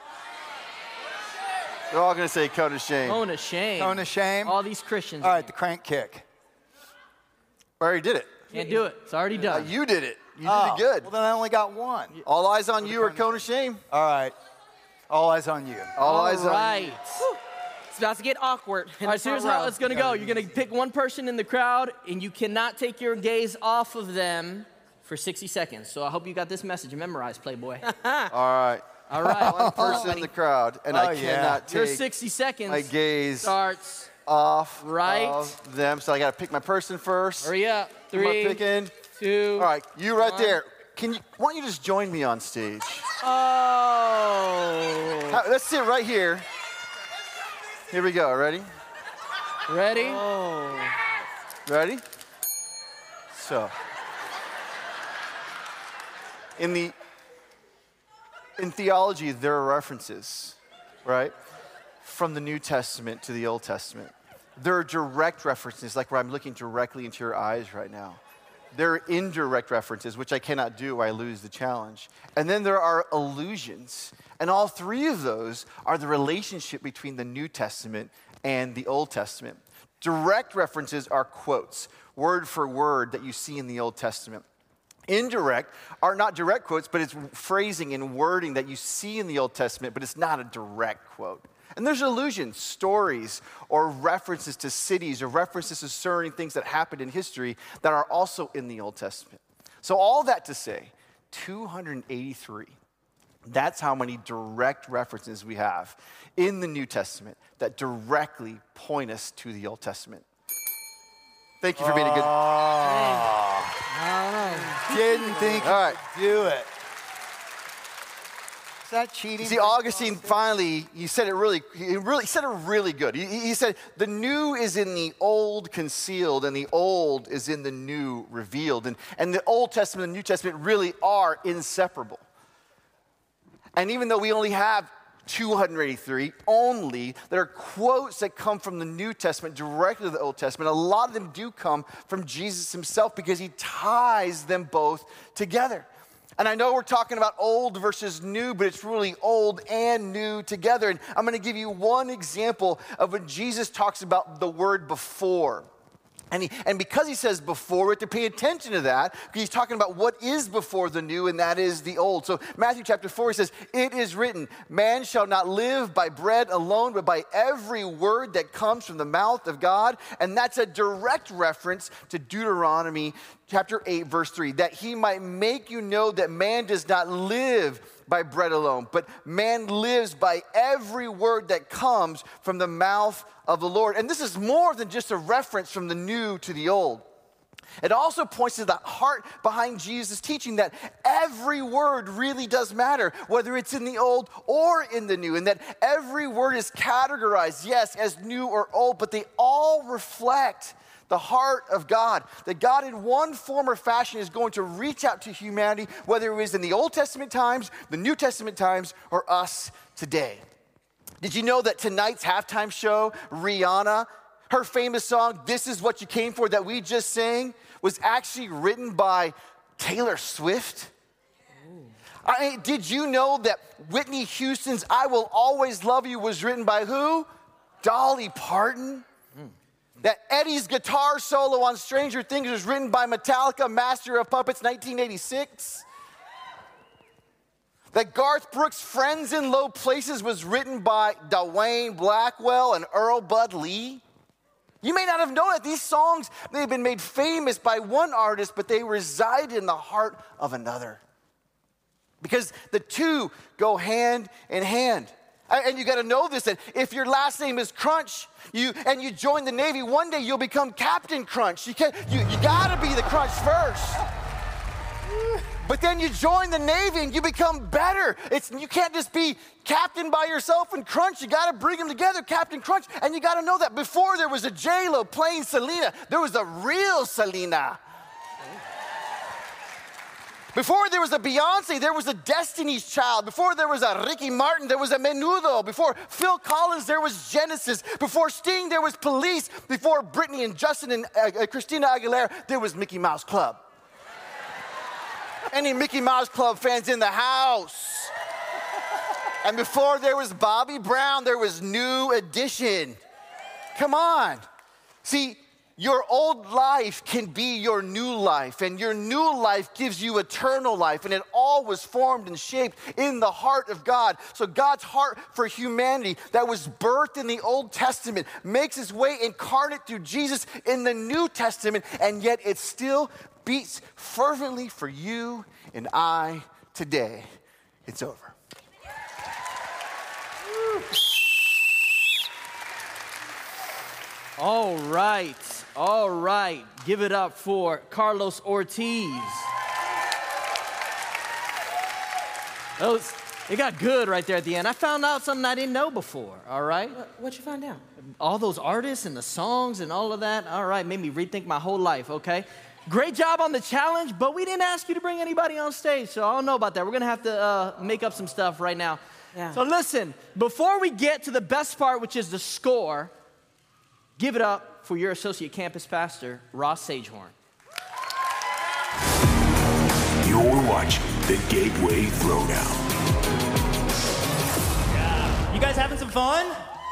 S5: They're all going to say cone of shame.
S3: Cone of shame.
S6: Cone of shame.
S3: All these Christians.
S6: All right, the crank kick.
S5: I already did it.
S3: Can't do it. It's already done.
S5: Uh, you did it. You
S6: oh,
S5: did it good.
S6: Well, then I only got one.
S5: All eyes on you or cone of shame.
S6: All right. All eyes on you.
S5: All,
S3: All
S5: eyes
S3: right.
S5: on you.
S4: It's about to get awkward.
S3: All right, so here's how it's going to go. You're going to pick one person in the crowd, and you cannot take your gaze off of them for sixty seconds. So I hope you got this message memorized, Playboy.
S5: All right.
S3: All right.
S5: One person in the crowd, and
S6: Oh,
S5: I
S6: yeah.
S5: cannot
S3: Your
S5: take
S3: sixty seconds
S5: my gaze
S3: starts
S5: off
S3: right
S5: of them. So I got to pick my person first.
S3: Hurry up.
S5: Who am I
S3: Three,
S5: picking?
S3: two,
S5: All right, you right
S3: one.
S5: there. Can you? Why don't you just join me on stage?
S3: Oh.
S5: How- Let's sit right here. Here we go. Ready?
S3: Ready?
S4: Oh.
S5: Ready? So, in the in theology, there are references, right, from the New Testament to the Old Testament. There are direct references, like where I'm looking directly into your eyes right now. There are indirect references, which I cannot do, or I lose the challenge. And then there are allusions. And all three of those are the relationship between the New Testament and the Old Testament. Direct references are quotes, word for word, that you see in the Old Testament. Indirect are not direct quotes, but it's phrasing and wording that you see in the Old Testament, but it's not a direct quote. And there's allusions, stories, or references to cities, or references to certain things that happened in history that are also in the Old Testament. So all that to say, two hundred eighty-three. That's how many direct references we have in the New Testament that directly point us to the Old Testament. Thank you for being a good...
S6: Oh. Didn't think
S5: All right.
S6: you could do it. Is that cheating?
S5: See, Augustine finally, he said it really, he really he said it really good. He, he said, the new is in the old concealed, and the old is in the new revealed. And, and the Old Testament and the New Testament really are inseparable. And even though we only have two hundred eighty-three, only, there are quotes that come from the New Testament directly to the Old Testament. A lot of them do come from Jesus himself because he ties them both together. And I know we're talking about old versus new, but it's really old and new together. And I'm going to give you one example of when Jesus talks about the word before. And, he, and because he says before, we have to pay attention to that, because he's talking about what is before the new, and that is the old. So Matthew chapter four, he says, it is written, man shall not live by bread alone, but by every word that comes from the mouth of God. And that's a direct reference to Deuteronomy chapter eight, verse three, that he might make you know that man does not live by bread alone, but man lives by every word that comes from the mouth of the Lord. And this is more than just a reference from the new to the old. It also points to the heart behind Jesus' teaching that every word really does matter, whether it's in the old or in the new, and that every word is categorized, yes, as new or old, but they all reflect the heart of God, that God in one form or fashion is going to reach out to humanity, whether it was in the Old Testament times, the New Testament times, or us today. Did you know that tonight's halftime show, Rihanna, her famous song, This Is What You Came For, that we just sang, was actually written by Taylor Swift? I mean, did you know that Whitney Houston's I Will Always Love You was written by who? Dolly Parton? That Eddie's guitar solo on Stranger Things was written by Metallica, Master of Puppets, nineteen eighty-six. That Garth Brooks' Friends in Low Places was written by Dwayne Blackwell and Earl Bud Lee. You may not have known that these songs, they've been made famous by one artist, but they reside in the heart of another. Because the two go hand in hand. And you got to know this, that if your last name is Crunch, you and you join the Navy, one day you'll become Captain Crunch. You can't, you, you got to be the Crunch first. But then you join the Navy and you become better. It's, you can't just be Captain by yourself and Crunch. You got to bring them together, Captain Crunch. And you got to know that before there was a J-Lo playing Selena, there was a real Selena. Before there was a Beyonce, there was a Destiny's Child. Before there was a Ricky Martin, there was a Menudo. Before Phil Collins, there was Genesis. Before Sting, there was Police. Before Britney and Justin and uh, uh, Christina Aguilera, there was Mickey Mouse Club. Any Mickey Mouse Club fans in the house? And before there was Bobby Brown, there was New Edition. Come on. See, your old life can be your new life, and your new life gives you eternal life, and it all was formed and shaped in the heart of God. So God's heart for humanity that was birthed in the Old Testament makes its way incarnate through Jesus in the New Testament, and yet it still beats fervently for you and I today. It's over.
S3: All right, all right. Give it up for Carlos Ortiz. That was, it got good right there at the end. I found out something I didn't know before, all right?
S4: What, what'd you find out?
S3: All those artists and the songs and all of that, all right, made me rethink my whole life, okay? Great job on the challenge, but we didn't ask you to bring anybody on stage, so I don't know about that. We're gonna have to uh, make up some stuff right now.
S4: Yeah.
S3: So listen, before we get to the best part, which is the score, give it up for your associate campus pastor, Ross Sagehorn.
S9: You're watching the Gateway Throwdown.
S1: Yeah. You guys having some fun?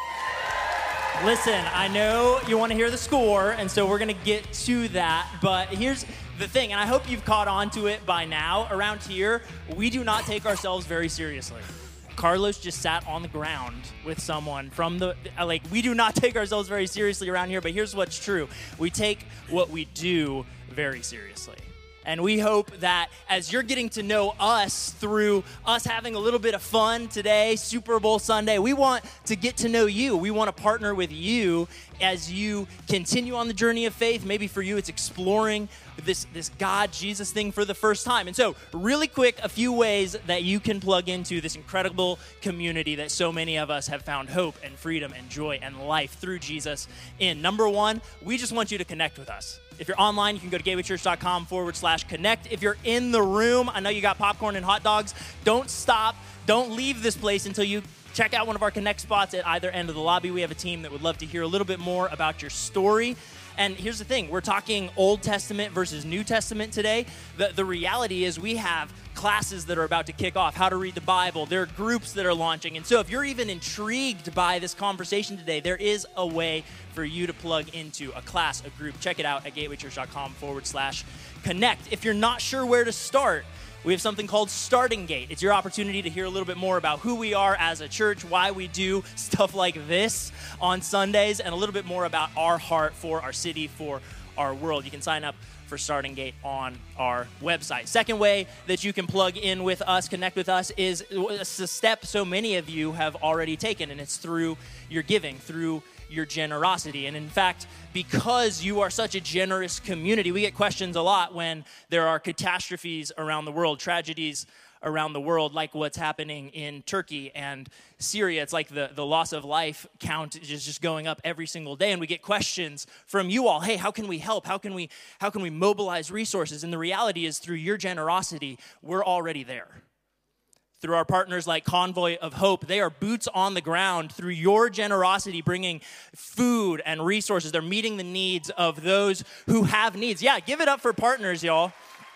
S1: Listen, I know you want to hear the score, and so we're going to get to that, but here's the thing, and I hope you've caught on to it by now. Around here, we do not take ourselves very seriously. Carlos just sat on the ground with someone from the, like, we do not take ourselves very seriously around here, but here's what's true. We take what we do very seriously. And we hope that as you're getting to know us through us having a little bit of fun today, Super Bowl Sunday, we want to get to know you. We want to partner with you as you continue on the journey of faith. Maybe for you, it's exploring this, this God, Jesus thing for the first time. And so really quick, a few ways that you can plug into this incredible community that so many of us have found hope and freedom and joy and life through Jesus in. Number one, we just want you to connect with us. If you're online, you can go to gatewaychurch.com forward slash connect. If you're in the room, I know you got popcorn and hot dogs. Don't stop. Don't leave this place until you check out one of our connect spots at either end of the lobby. We have a team that would love to hear a little bit more about your story. And here's the thing, we're talking Old Testament versus New Testament today. The, the reality is we have classes that are about to kick off, how to read the Bible. There are groups that are launching. And so if you're even intrigued by this conversation today, there is a way for you to plug into a class, a group. Check it out at gatewaychurch.com forward slash connect. If you're not sure where to start, we have something called Starting Gate. It's your opportunity to hear a little bit more about who we are as a church, why we do stuff like this on Sundays, and a little bit more about our heart for our city, for our world. You can sign up for Starting Gate on our website. Second way that you can plug in with us, connect with us, is a step so many of you have already taken, and it's through your giving, through your generosity. And in fact, because you are such a generous community, we get questions a lot when there are catastrophes around the world, tragedies around the world, like what's happening in Turkey and Syria. It's like the, the loss of life count is just going up every single day. And we get questions from you all. Hey, how can we help? How can we, how can we mobilize resources? And the reality is, through your generosity, we're already there. Through our partners like Convoy of Hope, they are boots on the ground through your generosity, bringing food and resources. They're meeting the needs of those who have needs. Yeah, give it up for partners, y'all.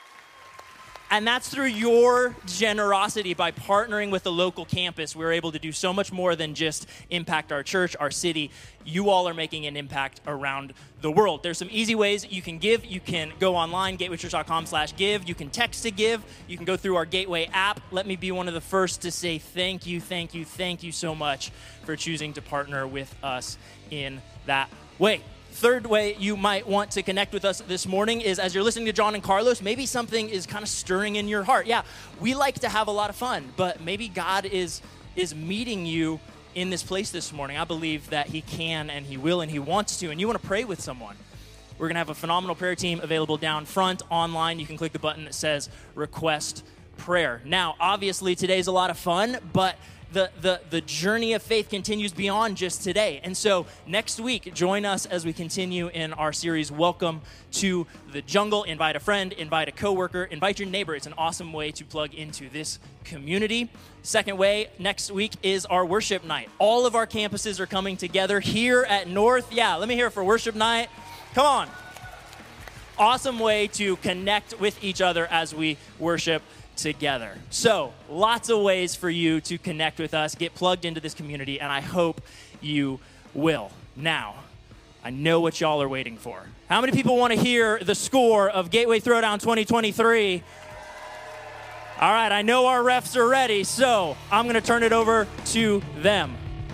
S1: And that's through your generosity. By partnering with the local campus, we're able to do so much more than just impact our church, our city. You all are making an impact around the world. There's some easy ways you can give. You can go online, gatewaychurch.com slash give. You can text to give. You can go through our Gateway app. Let me be one of the first to say thank you, thank you, thank you so much for choosing to partner with us in that way. Third way you might want to connect with us this morning is, as you're listening to John and Carlos, maybe something is kind of stirring in your heart. Yeah, we like to have a lot of fun, but maybe God is is meeting you in this place this morning. I believe that he can and he will and he wants to, and you want to pray with someone. We're going to have a phenomenal prayer team available down front. Online, you can click the button that says Request Prayer. Now, obviously, today's a lot of fun, but the, the, the journey of faith continues beyond just today. And so next week, join us as we continue in our series, Welcome to the Jungle. Invite a friend, invite a coworker, invite your neighbor. It's an awesome way to plug into this community. Second way, next week is our worship night. All of our campuses are coming together here at North. Yeah, let me hear it for worship night. Come on. Awesome way to connect with each other as we worship together. So, lots of ways for you to connect with us, get plugged into this community, and I hope you will. Now, I know what y'all are waiting for. How many people want to hear the score of Gateway Throwdown twenty twenty-three? All right, I know our refs are ready, so I'm going to turn it over to them.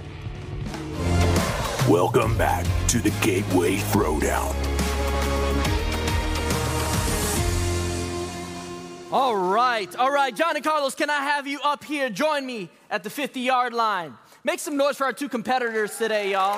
S9: Welcome back to the Gateway Throwdown.
S3: All right, all right, John and Carlos, can I have you up here? Join me at the fifty-yard line. Make some noise for our two competitors today, y'all.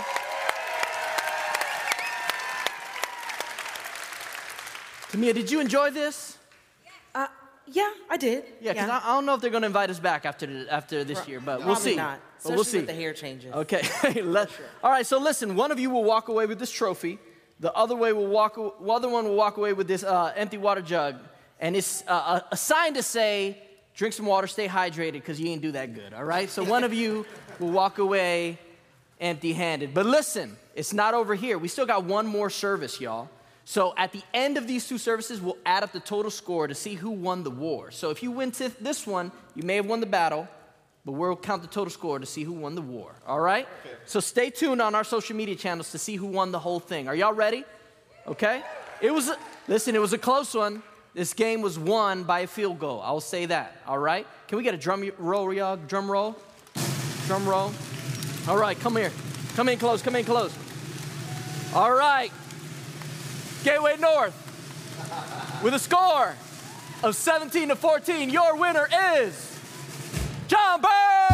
S3: Tamia, did you enjoy this?
S4: Uh, yeah, I did.
S3: Yeah, because
S4: yeah.
S3: I, I don't know if they're going to invite us back after the, after this
S4: Probably
S3: year, but we'll see.
S4: not.
S3: But we'll
S4: Especially
S3: see.
S4: with the hair changes.
S3: Okay. Let, all right. So listen, one of you will walk away with this trophy. The other way will walk. The other one will walk away with this uh, empty water jug, and it's uh, a, a sign to say, "Drink some water, stay hydrated, because you ain't do that good." All right. So one of you will walk away empty-handed. But listen, it's not over here. We still got one more service, y'all. So at the end of these two services, we'll add up the total score to see who won the war. So if you win to this one, you may have won the battle, but we'll count the total score to see who won the war, all right? Okay. So stay tuned on our social media channels to see who won the whole thing. Are y'all ready? Okay? It was, a, listen, it was a close one. This game was won by a field goal. I will say that, all right? Can we get a drum roll, y'all? Drum roll? Drum roll? All right, come here. Come in close, come in close. All right. Gateway North, with a score of seventeen to fourteen, your winner is John Bird!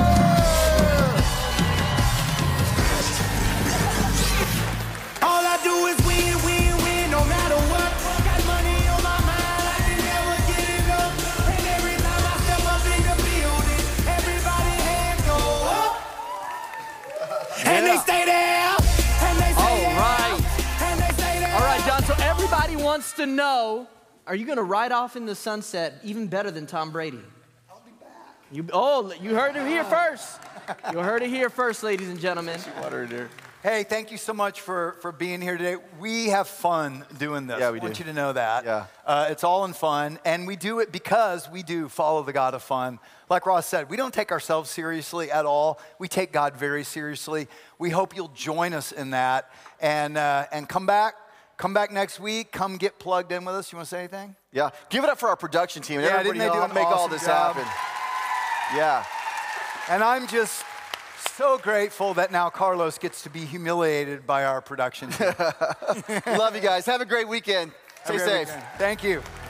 S17: All I do is win, win, win, no matter what. Got money on my mind, I can never get enough. And every time I step up in the building, everybody hands go up. And they stay there, and they stay there.
S3: All right. All right, John, so everybody wants to know, are you going to ride off in the sunset even better than Tom Brady?
S6: I'll be back.
S3: You, oh, you heard it here first. You heard it here first, ladies and gentlemen.
S6: Water there. Hey, thank you so much for, for being here today. We have fun doing this.
S5: Yeah, we
S6: I want
S5: do.
S6: you to know that.
S5: Yeah.
S6: Uh, it's all in fun, and we do it because we do follow the God of fun. Like Ross said, we don't take ourselves seriously at all. We take God very seriously. We hope you'll join us in that and uh, and come back. Come back next week. Come get plugged in with us. You want to say anything?
S5: Yeah. Give it up for our production team.
S6: Yeah,
S5: Everybody
S6: didn't they do
S5: help
S6: an
S5: make all
S6: awesome
S5: this
S6: job?
S5: happen. Yeah.
S6: And I'm just so grateful that now Carlos gets to be humiliated by our production team.
S5: Love you guys. Have a great weekend. Stay safe.
S6: Weekend. Thank you.